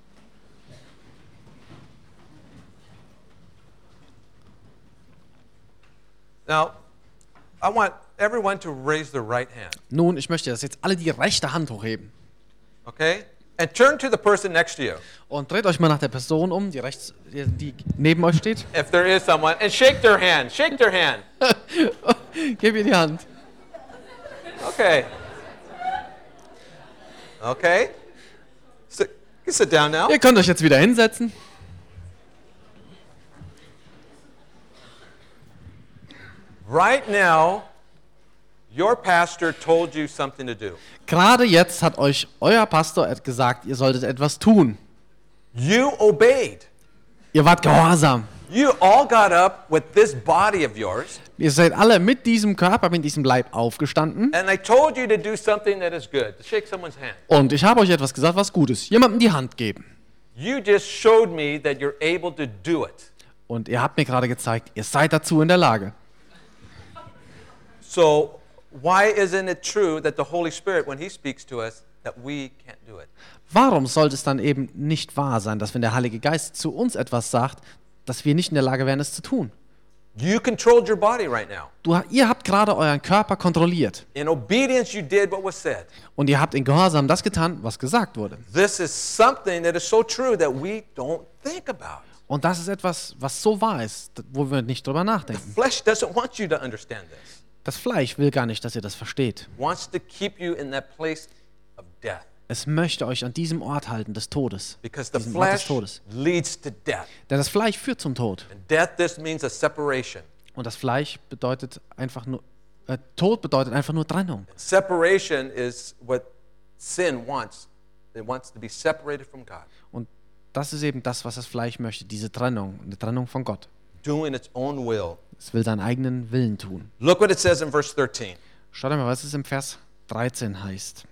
Now, I want everyone to raise their right hand. Nun, ich möchte, dass jetzt alle die rechte Hand hochheben. Okay? And turn to the person next to you. Und dreht euch mal nach der Person um, die rechts, die, die neben euch steht. If there is someone, and shake their hand. Shake their hand. Gib ihr die Hand. Okay. Okay. Sit, you can sit down now. Ihr könnt euch jetzt wieder hinsetzen. Right now, your pastor told you something to do. Gerade jetzt hat euch euer Pastor gesagt, ihr solltet etwas tun. You obeyed. Ihr wart gehorsam. You all got up with this body of yours, Ihr seid alle mit diesem Körper, mit diesem Leib aufgestanden. and I told you to do something that is good, to shake someone's hand. Und ich habe euch etwas gesagt, was gut ist. Jemandem die Hand geben. You just showed me that you're able to do it. Und ihr habt mir gerade gezeigt, ihr seid dazu in der Lage. So why isn't it true that the Holy Spirit, when He speaks to us, that we can't do it? Warum sollte es dann eben nicht wahr sein, dass wenn der Heilige Geist zu uns etwas sagt, dass wir nicht in der Lage wären, es zu tun? You controlled your body right now. Du, ihr habt gerade euren Körper kontrolliert. In obedience, you did what was said. Und ihr habt in Gehorsam das getan, was gesagt wurde. This is something that is so true that we don't think about. Und das ist etwas, was so wahr ist, wo wir nicht drüber The nachdenken. flesh doesn't want you to understand this. Das Fleisch will gar nicht, dass ihr das versteht. It wants to keep you in that place of death. Es möchte euch an diesem Ort halten, des Todes. Because the Diesem Ort des flesh Todes. leads to death. Denn das Fleisch führt zum Tod. And death, this means a separation. Und das Fleisch bedeutet einfach nur, äh, Tod bedeutet einfach nur Trennung. Separation is what sin wants. It wants to be separated from God. Und das ist eben das, was das Fleisch möchte, diese Trennung, eine Trennung von Gott. Doing its own will. Es will seinen eigenen Willen tun. Look what it says in verse thirteen. Schaut mal, was es im Vers dreizehn heißt.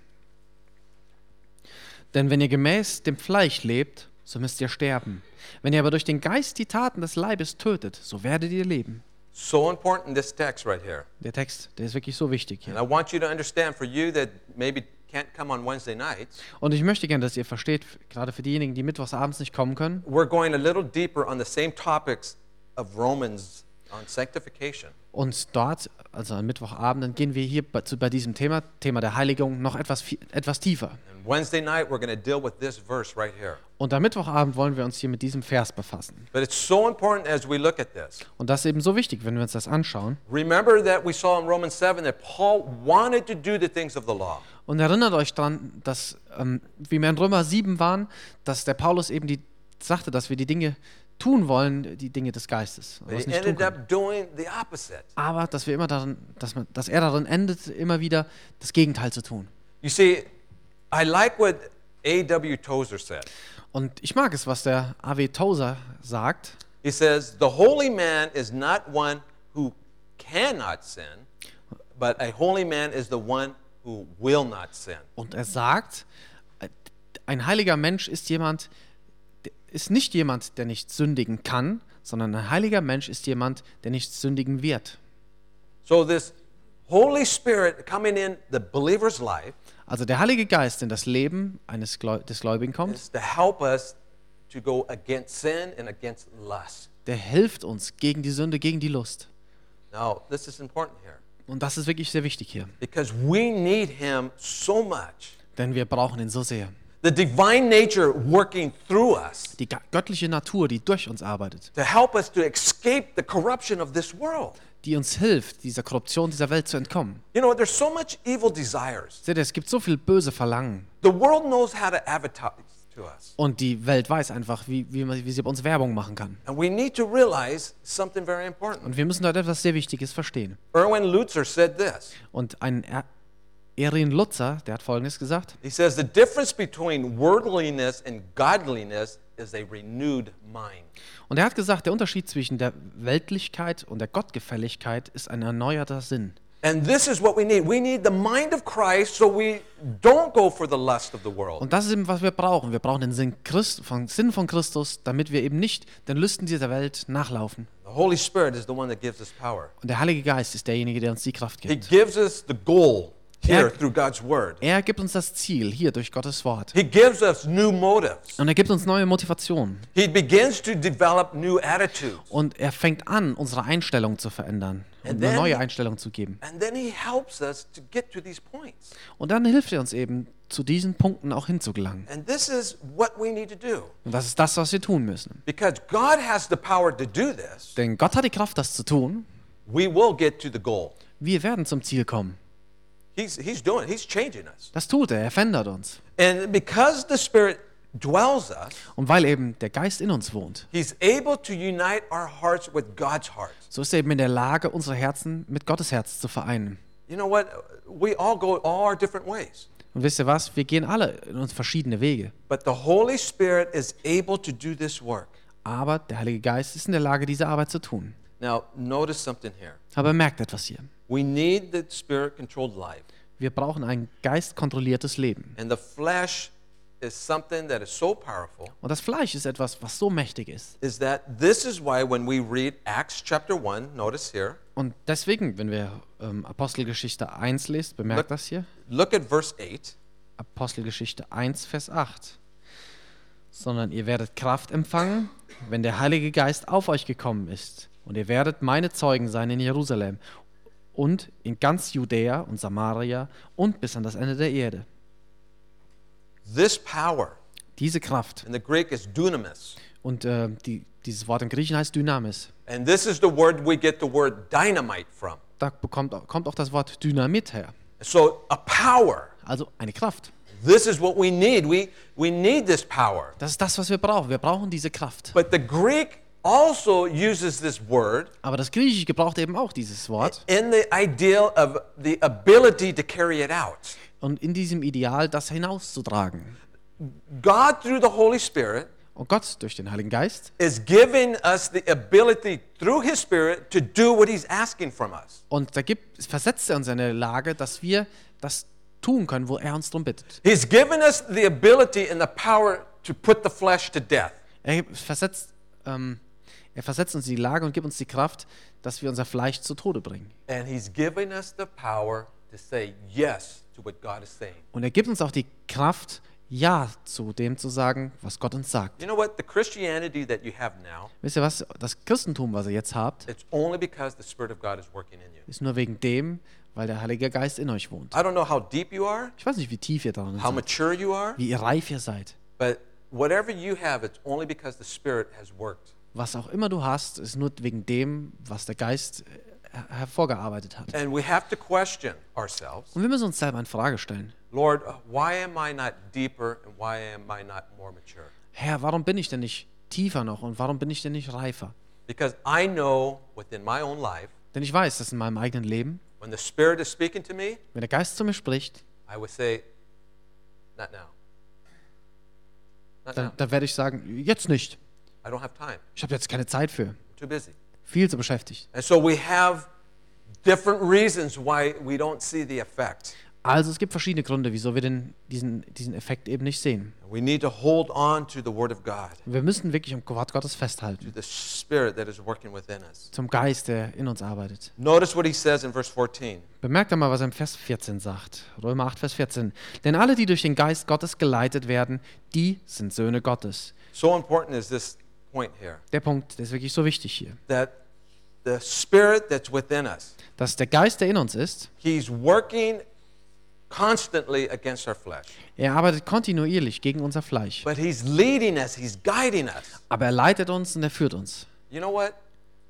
Denn wenn ihr gemäß dem Fleisch lebt, so müsst ihr sterben. Wenn ihr aber durch den Geist die Taten des Leibes tötet, so werdet ihr leben. So important, this text right here. Der Text, der ist wirklich so wichtig And hier. I want you to understand, for you that maybe can't come on Wednesday nights, Und ich möchte gerne, dass ihr versteht, gerade für diejenigen, die mittwochs abends nicht kommen können, we're going a little deeper on the same topics of Romans on sanctification. und dort, also am Mittwochabend, dann gehen wir hier bei, zu, bei diesem Thema, Thema der Heiligung, noch etwas, fi- etwas tiefer. And Wednesday night, we're going to deal with this verse right here. Und am Mittwochabend wollen wir uns hier mit diesem Vers befassen. But it's so important as we look at this. Und das ist eben so wichtig, wenn wir uns das anschauen. Remember that we saw in Romans seven that Paul wanted to do the things of the law. Und erinnert euch daran, dass, ähm, wie wir in Römer sieben waren, dass der Paulus eben die, sagte, dass wir die Dinge tun wollen, die Dinge des Geistes. But Was he nicht tun ended können. up doing the opposite. Aber dass wir immer darin, dass, man, dass er darin endet, immer wieder das Gegenteil zu tun. You see, I like what A W Tozer said. Und ich mag es, was der A W Tozer sagt. He says, the holy man is not one who cannot sin, but a holy man is the one who will not sin. Und er sagt, äh, ein heiliger Mensch ist jemand, der- ist nicht jemand, der nicht sündigen kann, sondern ein heiliger Mensch ist jemand, der nicht sündigen wird. So this Holy Spirit coming in the believer's life Also der Heilige Geist in das Leben eines Gläu- des Gläubigen kommt, is to help us to go against sin and against lust. der hilft uns gegen die Sünde, gegen die Lust. Now, this is important here Und das ist wirklich sehr wichtig hier, because we need him so much. denn wir brauchen ihn so sehr. The divine nature working through us Die ga- göttliche Natur, die durch uns arbeitet, to help us to escape the corruption of this world. die uns hilft, dieser Korruption dieser Welt zu entkommen. You know, there's so much evil desires. Seht ihr, es gibt so viel böse Verlangen. The world knows how to advertise to us. Und die Welt weiß einfach, wie, wie, man- wie sie bei uns Werbung machen kann. And we need to realize something very important. Und wir müssen dort etwas sehr Wichtiges verstehen. Erwin Lutzer said this. Und ein er Erin Lutzer, der hat Folgendes gesagt. He says, the difference between worldliness and godliness is a renewed mind. Und er hat gesagt, der Unterschied zwischen der Weltlichkeit und der Gottgefälligkeit ist ein erneuerter Sinn. And this is what we need. We need the mind of Christ so we don't go for the lust of the world. Und das ist eben, was wir brauchen. Wir brauchen den Sinn, Christ, von, Sinn von Christus, damit wir eben nicht den Lüsten dieser Welt nachlaufen. The Holy Spirit is the one that gives us power. Und der Heilige Geist ist derjenige, der uns die Kraft He gibt. gives us the goal here Er- through God's word. Er gibt uns das Ziel hier durch Gottes Wort. He gives us new motives. Und er gibt uns neue Motivationen. He begins to develop new attitudes. Und er fängt an, unsere Einstellung zu verändern und And eine then- neue Einstellung zu geben. And then he helps us to get to these points. Und dann hilft er uns eben, zu diesen Punkten auch hinzugelangen. And this is what we need to do. Und das ist das, was wir tun müssen. Because God has the power to do this, Denn Gott hat die Kraft, das zu tun. we will get to the goal. Wir werden zum Ziel kommen. He's, he's doing it. He's changing us. Das tut er, er verändert uns. And because the Spirit dwells us, Und weil eben der Geist in uns wohnt, he's able to unite our hearts with God's heart. so ist er eben in der Lage, unsere Herzen mit Gottes Herz zu vereinen. You know what? We all go all our different ways. Und wisst ihr was? Wir gehen alle in uns verschiedene Wege. But the Holy Spirit is able to do this work. Aber der Heilige Geist ist in der Lage, diese Arbeit zu tun. Now, notice something here. Aber merkt etwas hier. We need the Spirit-controlled life. Wir brauchen ein geistkontrolliertes Leben. And the flesh is something that is so powerful. Und das Fleisch ist etwas, was so mächtig ist. Is that this is why when we read Acts chapter one, notice here, Und deswegen, wenn wir ähm, Apostelgeschichte eins lesen, bemerkt das hier, look at verse eight. Apostelgeschichte eins, Vers acht. Sondern ihr werdet Kraft empfangen, wenn der Heilige Geist auf euch gekommen ist. Und ihr werdet meine Zeugen sein in Jerusalem und in ganz Judäa und Samaria und bis an das Ende der Erde. This power, Diese Kraft. in the Greek is dunamis. Und äh, die, dieses Wort im Griechischen heißt Dynamis. And this is the word we get the word dynamite from. Da bekommt, kommt auch das Wort Dynamit her. So a power. Also eine Kraft. This is what we need. We, we need this power. Das ist das, was wir brauchen. Wir brauchen diese Kraft. But the Greek also uses this word Aber das Griechische gebraucht eben auch dieses Wort. in the ideal of the ability to carry it out. Und in diesem Ideal, das hinauszutragen. God, through the Holy Spirit, Und Gott durch den Heiligen Geist is giving us the ability through His Spirit to do what He's asking from us. Und da gibt, versetzt er uns in eine Lage, dass wir das tun können, wo er uns darum bittet. He's given us the ability and the power to put the flesh to death. Er versetzt, ähm, er versetzt uns in die Lage und gibt uns die Kraft, dass wir unser Fleisch zu Tode bringen. And He's given us the power to say yes to what God is saying. Und er gibt uns auch die Kraft, Ja zu dem zu sagen, was Gott uns sagt. You know what? The Christianity that you have now, Wisst ihr was? Das Christentum, was ihr jetzt habt, it's only because the Spirit of God is working in you. ist nur wegen dem, weil der Heilige Geist in euch wohnt. I don't know how deep you are, Ich weiß nicht, wie tief ihr darin how seid, mature you are, wie ihr reif ihr seid. but whatever you have, it's only because the Spirit has worked. Was auch immer du hast, ist nur wegen dem, was der Geist äh, hervorgearbeitet hat. And we have to question ourselves. Und wir müssen uns selber in Frage stellen. Lord, why am I not deeper and why am I not more mature? Herr, warum bin ich denn nicht tiefer noch und warum bin ich denn nicht reifer? Because I know within my own life, Denn ich weiß, dass in meinem eigenen Leben, when the Spirit is speaking to me, wenn der Geist zu mir spricht, I would say, not now. Not dann, now. dann werde ich sagen, jetzt nicht. I don't have time. Ich habe jetzt keine Zeit für. I'm too busy. Viel zu beschäftigt. And so we have different reasons why we don't see the effect. Also es gibt verschiedene Gründe, wieso wir den, diesen, diesen Effekt eben nicht sehen. We need to hold on to the Word of God, Wir müssen wirklich am Wort Gottes festhalten. to the Spirit that is working within us. Zum Geist, der in uns arbeitet. Notice what he says in verse fourteen. Bemerkt einmal, was er im Vers vierzehn sagt. Römer acht, Vers vierzehn. Denn alle, die durch den Geist Gottes geleitet werden, die sind Söhne Gottes. So important is this point here, Der Punkt, der ist wirklich so wichtig hier. that the Spirit that's within us, Dass der Geist, der in uns ist, he's working constantly against our flesh. er arbeitet kontinuierlich gegen unser Fleisch. But he's leading us, he's guiding us. Aber er leitet uns und er führt uns. You know what?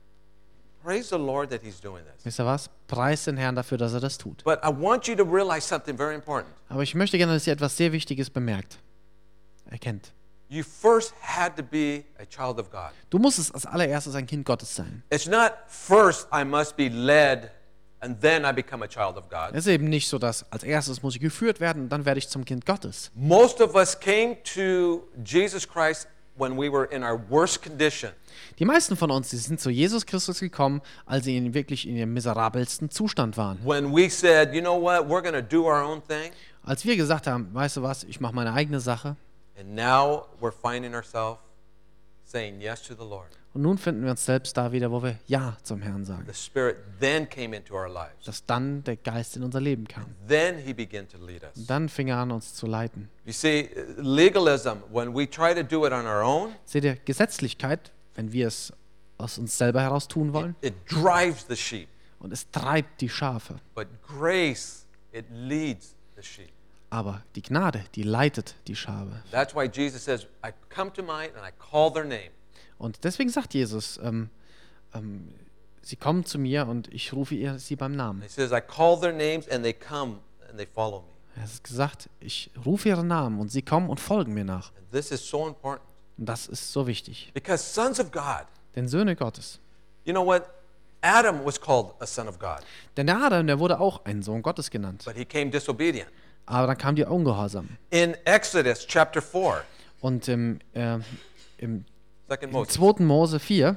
Praise the Lord that he's doing this. Wisst ihr was? Preis den Herrn dafür, dass er das tut. But I want you to realize something very important. Aber ich möchte gerne, dass ihr etwas sehr Wichtiges bemerkt. Erkennt. You first had to be a child of God. Du musstest als allererstes ein Kind Gottes sein. It's not first I must be led and then I become a child of God. Es ist eben nicht so, dass als erstes muss ich geführt werden und dann werde ich zum Kind Gottes. Most of us came to Jesus Christ when we were in our worst condition. Die meisten von uns, die sind zu Jesus Christus gekommen, als sie in wirklich in ihrem miserabelsten Zustand waren. When we said, you know what, we're going to do our own thing. Als wir gesagt haben, weißt du was, ich mache meine eigene Sache. And now we're finding ourselves saying yes to the Lord. Und nun finden wir uns selbst da wieder, wo wir Ja zum Herrn sagen. The Spirit then came into our lives. Dass dann der Geist in unser Leben kam. Then he began to lead us. Und dann fing er an, uns zu leiten. You see, legalism, when we try to do it on our own, Seht ihr, Gesetzlichkeit, wenn wir es aus uns selber heraus tun wollen, it drives the sheep. und es treibt die Schafe. But grace, it leads the sheep. Aber die Gnade, die leitet die Schafe. That's why Jesus says, I come to mine and I call their name. Und deswegen sagt Jesus, ähm, ähm, sie kommen zu mir und ich rufe ihr, sie beim Namen. He says, I call their names and they come and they follow me. Er hat gesagt, ich rufe ihren Namen und sie kommen und folgen mir nach. And this is so important Und das ist so wichtig. because sons of God, Denn Söhne Gottes. you know what? Adam was called a son of God, Denn der Adam, der wurde auch ein Sohn Gottes genannt. but he came disobedient. Aber dann kam die Ungehorsam. In Exodus chapter four, Und im, äh, im, second im Moses, zweiten Mose vier,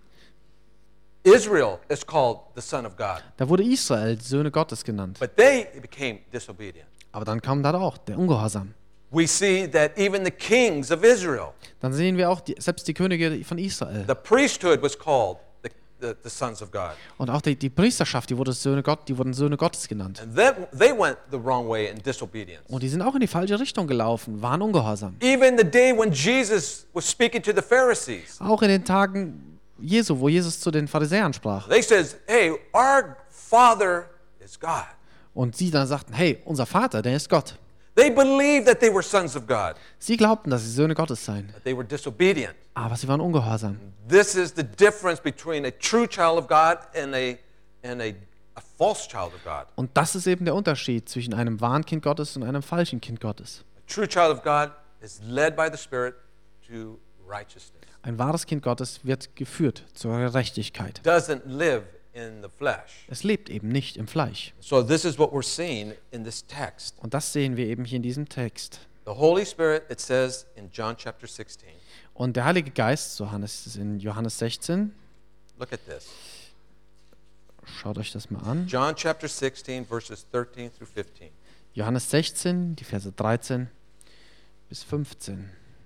Israel is called the son of God, da wurde Israel die Söhne Gottes genannt. but they became disobedient. Aber dann kam da auch der Ungehorsam. we see that even the kings of Israel, dann sehen wir auch die, selbst die Könige von Israel the priesthood was called the, the, the sons of God. und auch die, die Priesterschaft, die, wurde Söhne Gott, die wurden Söhne Gottes genannt. And that, they went the wrong way in disobedience. Und die sind auch in die falsche Richtung gelaufen, waren ungehorsam. Even the day when Jesus was speaking to the Pharisees, Auch in den Tagen Jesu, wo Jesus zu den Pharisäern sprach. they says, hey, our Father is God. Und sie dann sagten, hey, unser Vater, der ist Gott. They believed that they were sons of God, Sie glaubten, dass sie Söhne Gottes seien, but they were disobedient. aber sie waren ungehorsam. This is the difference between a true child of God and a, and a, a false child of God. Und das ist eben der Unterschied zwischen einem wahren Kind Gottes und einem falschen Kind Gottes. A true child of God is led by the Spirit to righteousness. Ein wahres Kind Gottes wird geführt zur Gerechtigkeit. Doesn't live in the flesh. Es lebt eben nicht im Fleisch. So this is what we're seeing in this text. Und das sehen wir eben hier in diesem Text. The Holy Spirit, it says in John chapter sixteen. Und der Heilige Geist, so heißt es in Johannes sechzehn, Look at this. schaut euch das mal an. John chapter sixteen, verses thirteen through fifteen. Johannes sechzehn, die Verse dreizehn bis fünfzehn.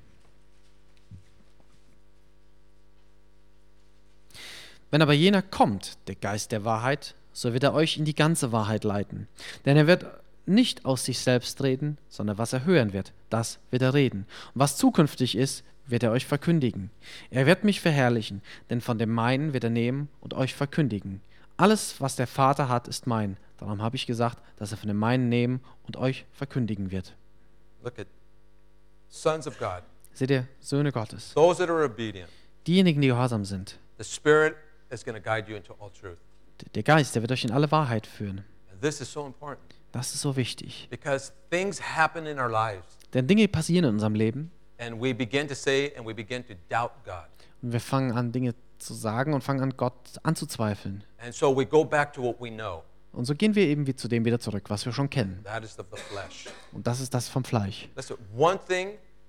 Wenn aber jener kommt, der Geist der Wahrheit, so wird er euch in die ganze Wahrheit leiten. Denn er wird nicht aus sich selbst reden, sondern was er hören wird, das wird er reden. Und was zukünftig ist, wird er euch verkündigen. Er wird mich verherrlichen, denn von dem meinen wird er nehmen und euch verkündigen. Alles, was der Vater hat, ist mein. Darum habe ich gesagt, dass er von dem meinen nehmen und euch verkündigen wird. Look at sons of God, Seht ihr, Söhne Gottes, those that are obedient. diejenigen, die gehorsam sind. The Spirit is going to guide you into all truth. Der Geist, der wird euch in alle Wahrheit führen. And this is so important Das ist so wichtig. because things happen in our lives Denn Dinge passieren in unserem Leben and we begin to say and we begin to doubt God. und wir fangen an, Dinge zu sagen und fangen an, Gott anzuzweifeln. And so we go back to what we know. Und so gehen wir eben wie zu dem wieder zurück, was wir schon kennen. That is of the flesh. Und das ist das vom Fleisch. Listen, one thing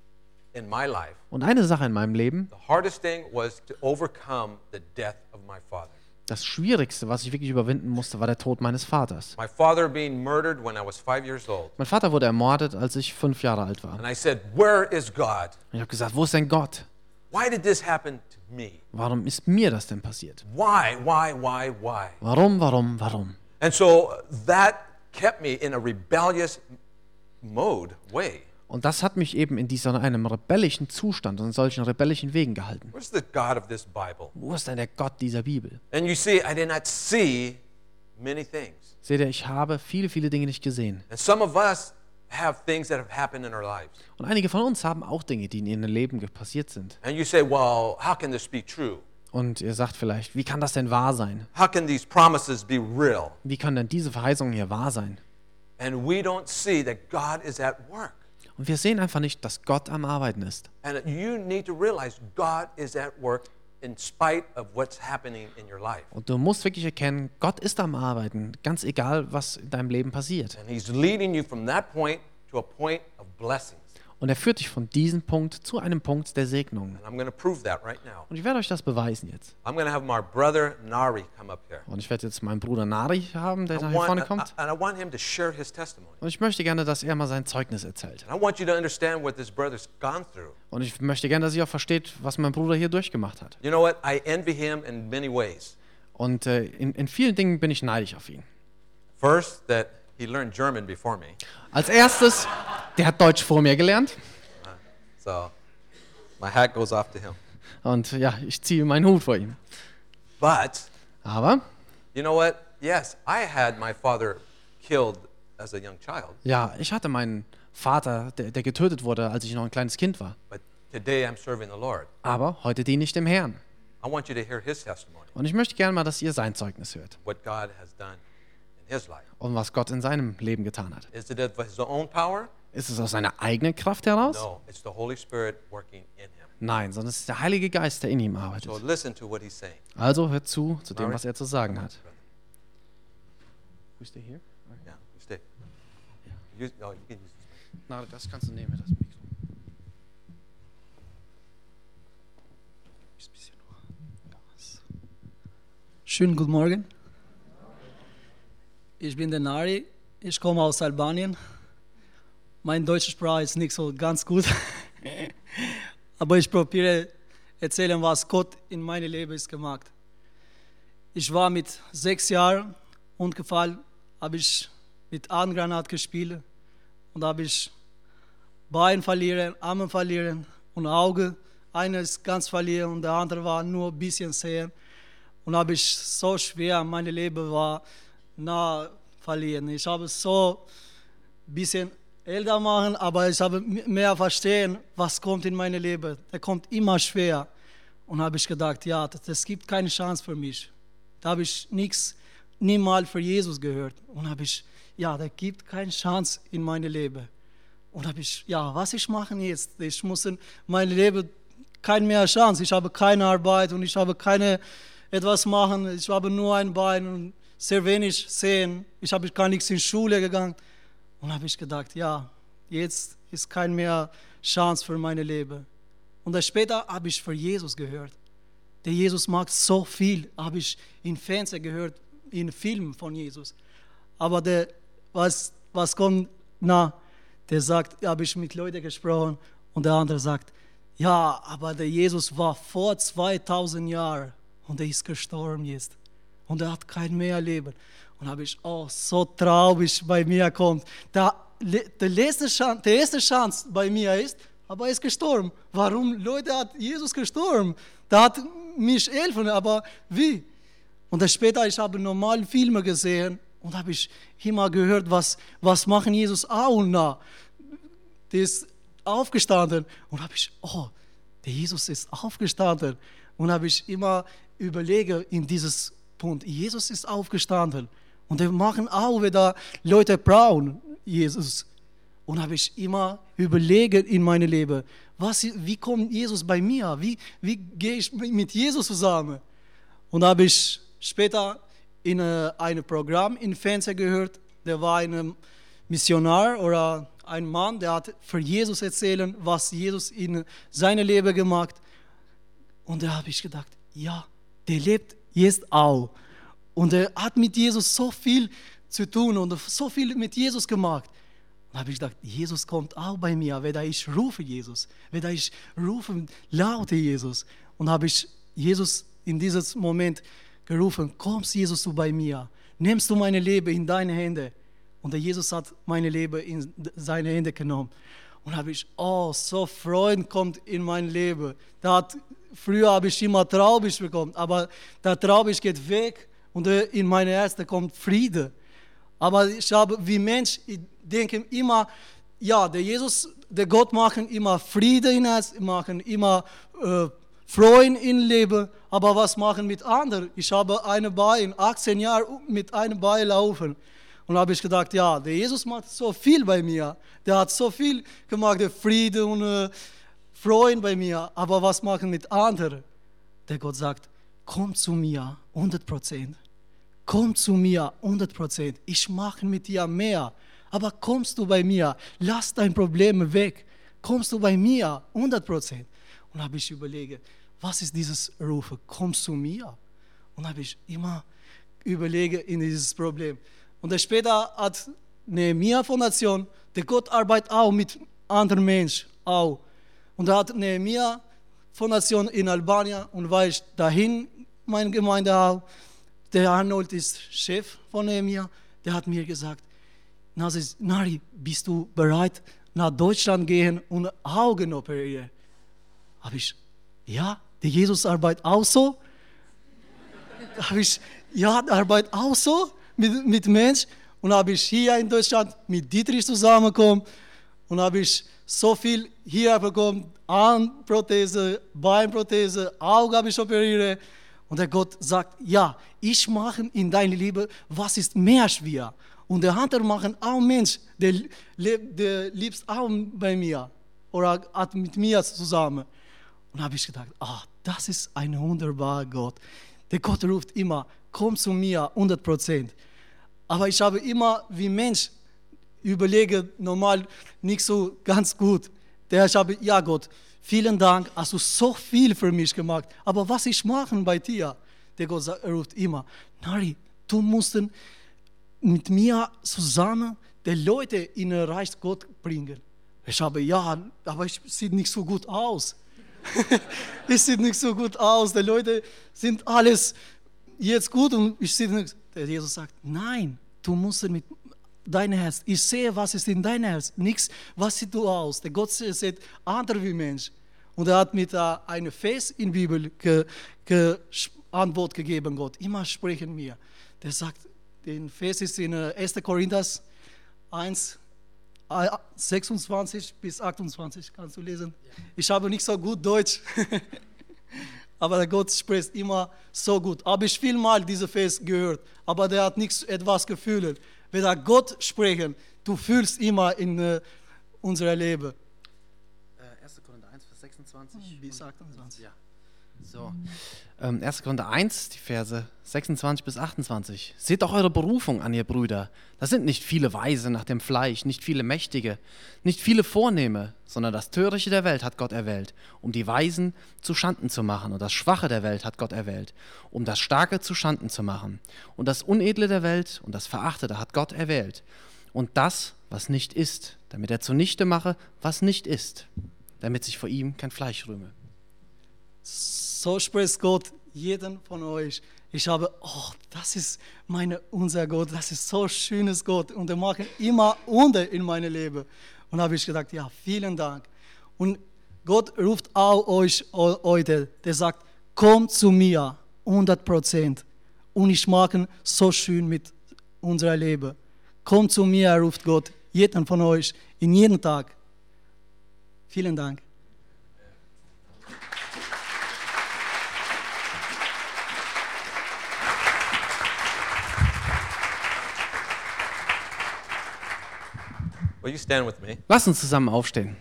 in my life, Und eine Sache in meinem Leben, the hardest thing was to overcome the death of my father. das Schwierigste, was ich wirklich überwinden musste, war der Tod meines Vaters. My father being murdered when I was five years old. Mein Vater wurde ermordet, als ich fünf Jahre alt war. Und And I said, where is God? ich habe gesagt, wo ist denn Gott? Why did this happen to me? Warum ist mir das denn passiert? Why, why, why, why? Warum, warum, warum? And so that kept me in a rebellious mode, way. Und das hat mich eben in dieser, einem rebellischen Zustand und in solchen rebellischen Wegen gehalten. Where's the God of this Bible? Wo ist denn der Gott dieser Bibel? And you see, I did not see many things. Seht ihr, ich habe viele, viele Dinge nicht gesehen. And some of us have things that have happened in our lives. Und einige von uns haben auch Dinge, die in ihrem Leben ge- passiert sind. And you say, well, how can this be true? Und ihr sagt vielleicht, wie kann das denn wahr sein? How can these promises be real? Wie kann denn diese Verheißung hier wahr sein? And we don't see that God is at work. Und wir sehen einfach nicht, dass Gott am Arbeiten ist. And you need to realize God is at work in spite of what's happening in your life. Und du musst wirklich erkennen, Gott ist am Arbeiten, ganz egal, was in deinem Leben passiert. And He's leading you from that point to a point of blessings. Und er führt dich von diesem Punkt zu einem Punkt der Segnung. And I'm going to prove that right now. Und ich werde euch das beweisen jetzt. I'm going to have my brother Nari come up here. Und ich werde jetzt meinen Bruder Nari haben, der I da hier vorne want, kommt. and I want him to share his testimony. Und ich möchte gerne, dass er mal sein Zeugnis erzählt. And I want you to understand what this brother's gone through. Und ich möchte gerne, dass ihr auch versteht, was mein Bruder hier durchgemacht hat. You know what? I envy him in many ways. Und äh, in, in vielen Dingen bin ich neidisch auf ihn. First, that he learned German before me. Als erstes, der hat Deutsch vor mir gelernt. So my hat goes off to him. Und ja, ich ziehe meinen Hut vor ihm. But, Aber, you know what? Yes, I had my father killed as a young child. ja, ich hatte meinen Vater, der, der getötet wurde, als ich noch ein kleines Kind war. But today I'm serving the Lord. Aber heute diene ich dem Herrn. I want you to hear his testimony, Und ich möchte gerne mal, dass ihr sein Zeugnis hört. what God has done in his life. Und was Gott in seinem Leben getan hat. Is it of his own power? Ist es aus seiner eigenen Kraft heraus? No, it's the Holy Spirit working in him. Nein, sondern es ist der Heilige Geist, der in ihm arbeitet. So listen to what he's saying. Also hört zu, zu dem, Alright. was er zu sagen hat. Who's here? Yeah, you stay. Use, no, you can use this. Na, das kannst du nehmen, das Mikro. Schönen guten Morgen. Ich bin der Nari, ich komme aus Albanien Meine deutsche Sprache ist nicht so ganz gut. Aber ich probiere erzählen, was Gott in meinem Leben ist gemacht. Ich war mit sechs Jahren umgefallen, habe ich mit Handgranat gespielt und habe ich Bein verlieren, Arme verlieren und Auge. Einer ist ganz verlieren und der andere war nur ein bisschen sehen. Und habe ich so schwer, mein Leben war nah verlieren. Ich habe so ein bisschen älter machen, aber ich habe mehr verstehen, was kommt in mein Leben. Der kommt immer schwer. Und habe ich gedacht, ja, das gibt keine Chance für mich. Da habe ich nichts, niemals für Jesus gehört. Und habe ich, ja, da gibt keine Chance in meinem Leben. Und habe ich, ja, was ich machen jetzt? Ich muss in mein Leben keine mehr Chance. Ich habe keine Arbeit und ich habe keine etwas machen. Ich habe nur ein Bein und sehr wenig sehen. Ich habe gar nichts in Schule gegangen. Und habe ich gedacht, ja, jetzt ist keine mehr Chance für mein Leben. Und dann später habe ich für Jesus gehört. Der Jesus macht so viel, habe ich im Fernsehen gehört, in Filmen von Jesus. Aber der, was, was kommt nach, der sagt, habe ich mit Leuten gesprochen und der andere sagt, ja, aber der Jesus war vor zweitausend Jahren und er ist gestorben jetzt und er hat kein mehr Leben. Und habe ich, oh, so traurig bei mir kommt. Da, der, letzte Chance, der erste Chance bei mir ist, aber er ist gestorben. Warum, Leute, hat Jesus gestorben? Da hat mich helfen, aber wie? Und dann später, ich habe normale Filme gesehen und habe ich immer gehört, was, was machen Jesus auch nach. Der ist aufgestanden und habe ich, oh, der Jesus ist aufgestanden. Und habe ich immer überlegt in dieses Punkt, Jesus ist aufgestanden. Und wir machen auch wieder Leute brauchen, Jesus. Und habe ich immer überlegt in meinem Leben, was, wie kommt Jesus bei mir? Wie, wie gehe ich mit Jesus zusammen? Und habe ich später in einem Programm im Fernsehen gehört, der war ein Missionar oder ein Mann, der hat für Jesus erzählt, was Jesus in seinem Leben gemacht hat. Und da habe ich gedacht, ja, der lebt jetzt auch. Und er hat mit Jesus so viel zu tun und so viel mit Jesus gemacht. Und habe ich gedacht, Jesus kommt auch bei mir, wenn ich rufe Jesus, wenn ich rufe laute Jesus. Und habe ich Jesus in diesem Moment gerufen, kommst Jesus du bei mir, nimmst du mein Leben in deine Hände. Und der Jesus hat mein Leben in seine Hände genommen. Und habe ich, oh, so Freude kommt in mein Leben. Da hat, früher habe ich immer traurig bekommen, aber der traurig geht weg und in mein Herz kommt Friede. Aber ich habe wie Mensch, ich denke immer, ja, der Jesus, der Gott machen immer Friede in Herz, machen immer äh, Freude im Leben. Aber was machen mit anderen? Ich habe eine Bein, achtzehn Jahre mit einem Bein laufen. Und habe ich gedacht, ja, der Jesus macht so viel bei mir. Der hat so viel gemacht, der Friede und äh, Freude bei mir. Aber was machen mit anderen? Der Gott sagt, komm zu mir, hundert Prozent. Komm zu mir, hundert Prozent. Ich mache mit dir mehr. Aber kommst du bei mir, lass deine Probleme weg. Kommst du bei mir, hundert Prozent. Und habe ich überlegt, was ist dieses Rufen? Kommst zu mir? Und habe ich immer überlegt in dieses Problem. Und dann später hat Nehemia Foundation, der Gott arbeitet auch mit anderen Menschen. Auch. Und da hat Nehemia Foundation in Albanien und war ich dahin, meine Gemeinde auch. Der Arnold ist Chef von Nehemia. Der hat mir gesagt, Nari, bist du bereit, nach Deutschland gehen und Augen operieren? Habe ich, ja, der Jesus arbeitet auch so. Habe ich, ja, der arbeitet auch so mit, mit Menschen. Und habe ich hier in Deutschland mit Dietrich zusammengekommen und habe ich so viel hier bekommen, Armprothese, Beinprothese, Auge habe ich operiert. Und der Gott sagt, ja, ich mache in deine Liebe, was ist mehr schwer. Und der andere machen auch Mensch, der, der liebt auch bei mir oder hat mit mir zusammen. Und habe ich gedacht, ah, das ist ein wunderbarer Gott. Der Gott ruft immer, komm zu mir, hundert Prozent. Aber ich habe immer wie Mensch überlegt, normal nicht so ganz gut. Der ich habe, ja Gott, vielen Dank, hast du so viel für mich gemacht. Aber was ich machen bei dir? Der Gott ruft immer, Nari, du musst mit mir zusammen die Leute in ein Reich Gott bringen. Ich habe, ja, aber es sieht nicht so gut aus. Es sieht nicht so gut aus. Die Leute sind alles jetzt gut und ich sehe nicht. Der Jesus sagt, nein, du musst mit deinem Herz. Ich sehe, was ist in deinem Herz. Nichts, was sieht du aus. Der Gott sieht anders wie Mensch. Und er hat mit uh, einem Vers in der Bibel ge, ge, Antwort gegeben, Gott. Immer sprechen mir. Der sagt, der Vers ist in uh, erster Korinther eins, sechsundzwanzig bis achtundzwanzig. Kannst du lesen? Ja. Ich habe nicht so gut Deutsch. Aber der Gott spricht immer so gut. Habe ich vielmal diese Vers gehört, aber der hat nichts etwas gefühlt. Wenn der Gott sprechen, du fühlst immer in uh, unser Leben. erster Korinther eins, Vers sechsundzwanzig bis achtundzwanzig. Ja. So. Ähm, erster Korinther eins, die Verse sechsundzwanzig bis achtundzwanzig. Seht doch eure Berufung an, ihr Brüder. Das sind nicht viele Weise nach dem Fleisch, nicht viele Mächtige, nicht viele Vornehme, sondern das Törichte der Welt hat Gott erwählt, um die Weisen zu Schanden zu machen. Und das Schwache der Welt hat Gott erwählt, um das Starke zu Schanden zu machen. Und das Unedle der Welt und das Verachtete hat Gott erwählt. Und das, was nicht ist, damit er zunichte mache, was nicht ist, damit sich vor ihm kein Fleisch rühme. So spricht Gott jeden von euch. Ich habe, oh, das ist meine, unser Gott, das ist so schönes Gott. Und er macht immer Wunder in meinem Leben. Und da habe ich gedacht, ja, vielen Dank. Und Gott ruft auch euch heute, der sagt, kommt zu mir, hundert Prozent. Und ich mache so schön mit unserem Leben. Kommt zu mir, ruft Gott, jeden von euch, in jedem Tag. Vielen Dank. Will you stand with me? Lass uns zusammen aufstehen.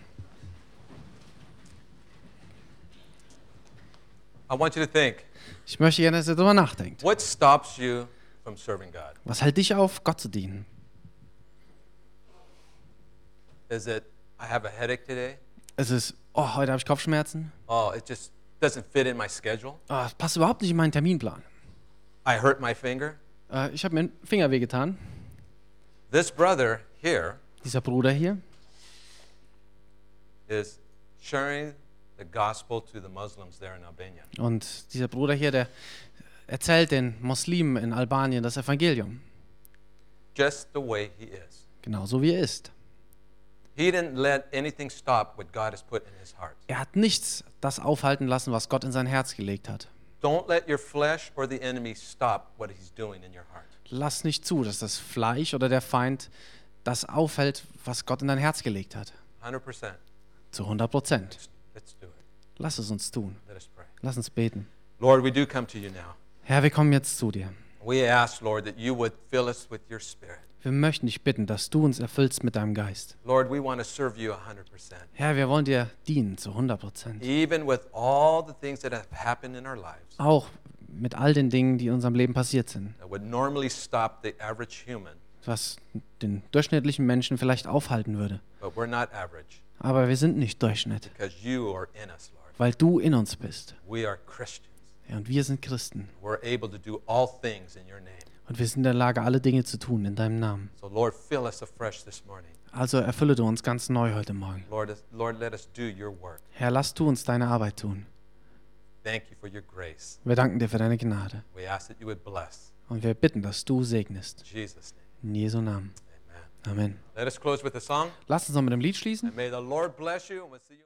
I want you to think, Ich möchte gerne, dass ihr darüber nachdenkt. what stops you from serving God? Was hält dich auf, Gott zu dienen? Is it, I have a headache today? Es ist, oh, heute habe ich Kopfschmerzen. Oh, it just doesn't fit in my schedule. Oh, das passt überhaupt nicht in meinen Terminplan. I hurt my finger. Äh, ich habe mir den Finger wehgetan. This brother here Dieser Bruder hier is sharing the gospel to the Muslims there in Albania. und dieser Bruder hier, der erzählt den Muslimen in Albanien das Evangelium. Just the way he is. Genauso wie er ist. He didn't let anything stop what God has put in his heart. Er hat nichts das aufhalten lassen, was Gott in sein Herz gelegt hat. Don't let your flesh or the enemy stop what he's doing in your heart. Lass nicht zu, dass das Fleisch oder der Feind das aufhält, was Gott in dein Herz gelegt hat. one hundred percent. Zu hundert Prozent. Let's, let's do it. Lass es uns tun. Let us pray. Lass uns beten. Lord, we do come to you now. Herr, wir kommen jetzt zu dir. We ask, Lord, that you would fill us with your spirit. Wir möchten dich bitten, dass du uns erfüllst mit deinem Geist. Lord, we want to serve you one hundred percent. Herr, wir wollen dir dienen zu hundert Prozent. Even with all the things that have happened in our lives Auch mit all den Dingen, die in unserem Leben passiert sind. that would normally stop the average human, Was den durchschnittlichen Menschen vielleicht aufhalten würde. but we're not average Aber wir sind nicht Durchschnitt, because you are in us, Lord. weil du in uns bist. We are Christians. Ja, und wir sind Christen. We're able to do all things in your name. Und wir sind in der Lage, alle Dinge zu tun in deinem Namen. So, Lord, fill us afresh this morning. Also erfülle du uns ganz neu heute Morgen. Lord, Lord, let us do your work. Herr, lass du uns deine Arbeit tun. Thank you for your grace. Wir danken dir für deine Gnade. We ask that you would bless. Und wir bitten, dass du segnest. In Jesus' name, In Jesu Namen. amen. Amen. Let us close with a song. Lass uns noch mit dem Lied schließen. And may the Lord bless you, and we'll see you.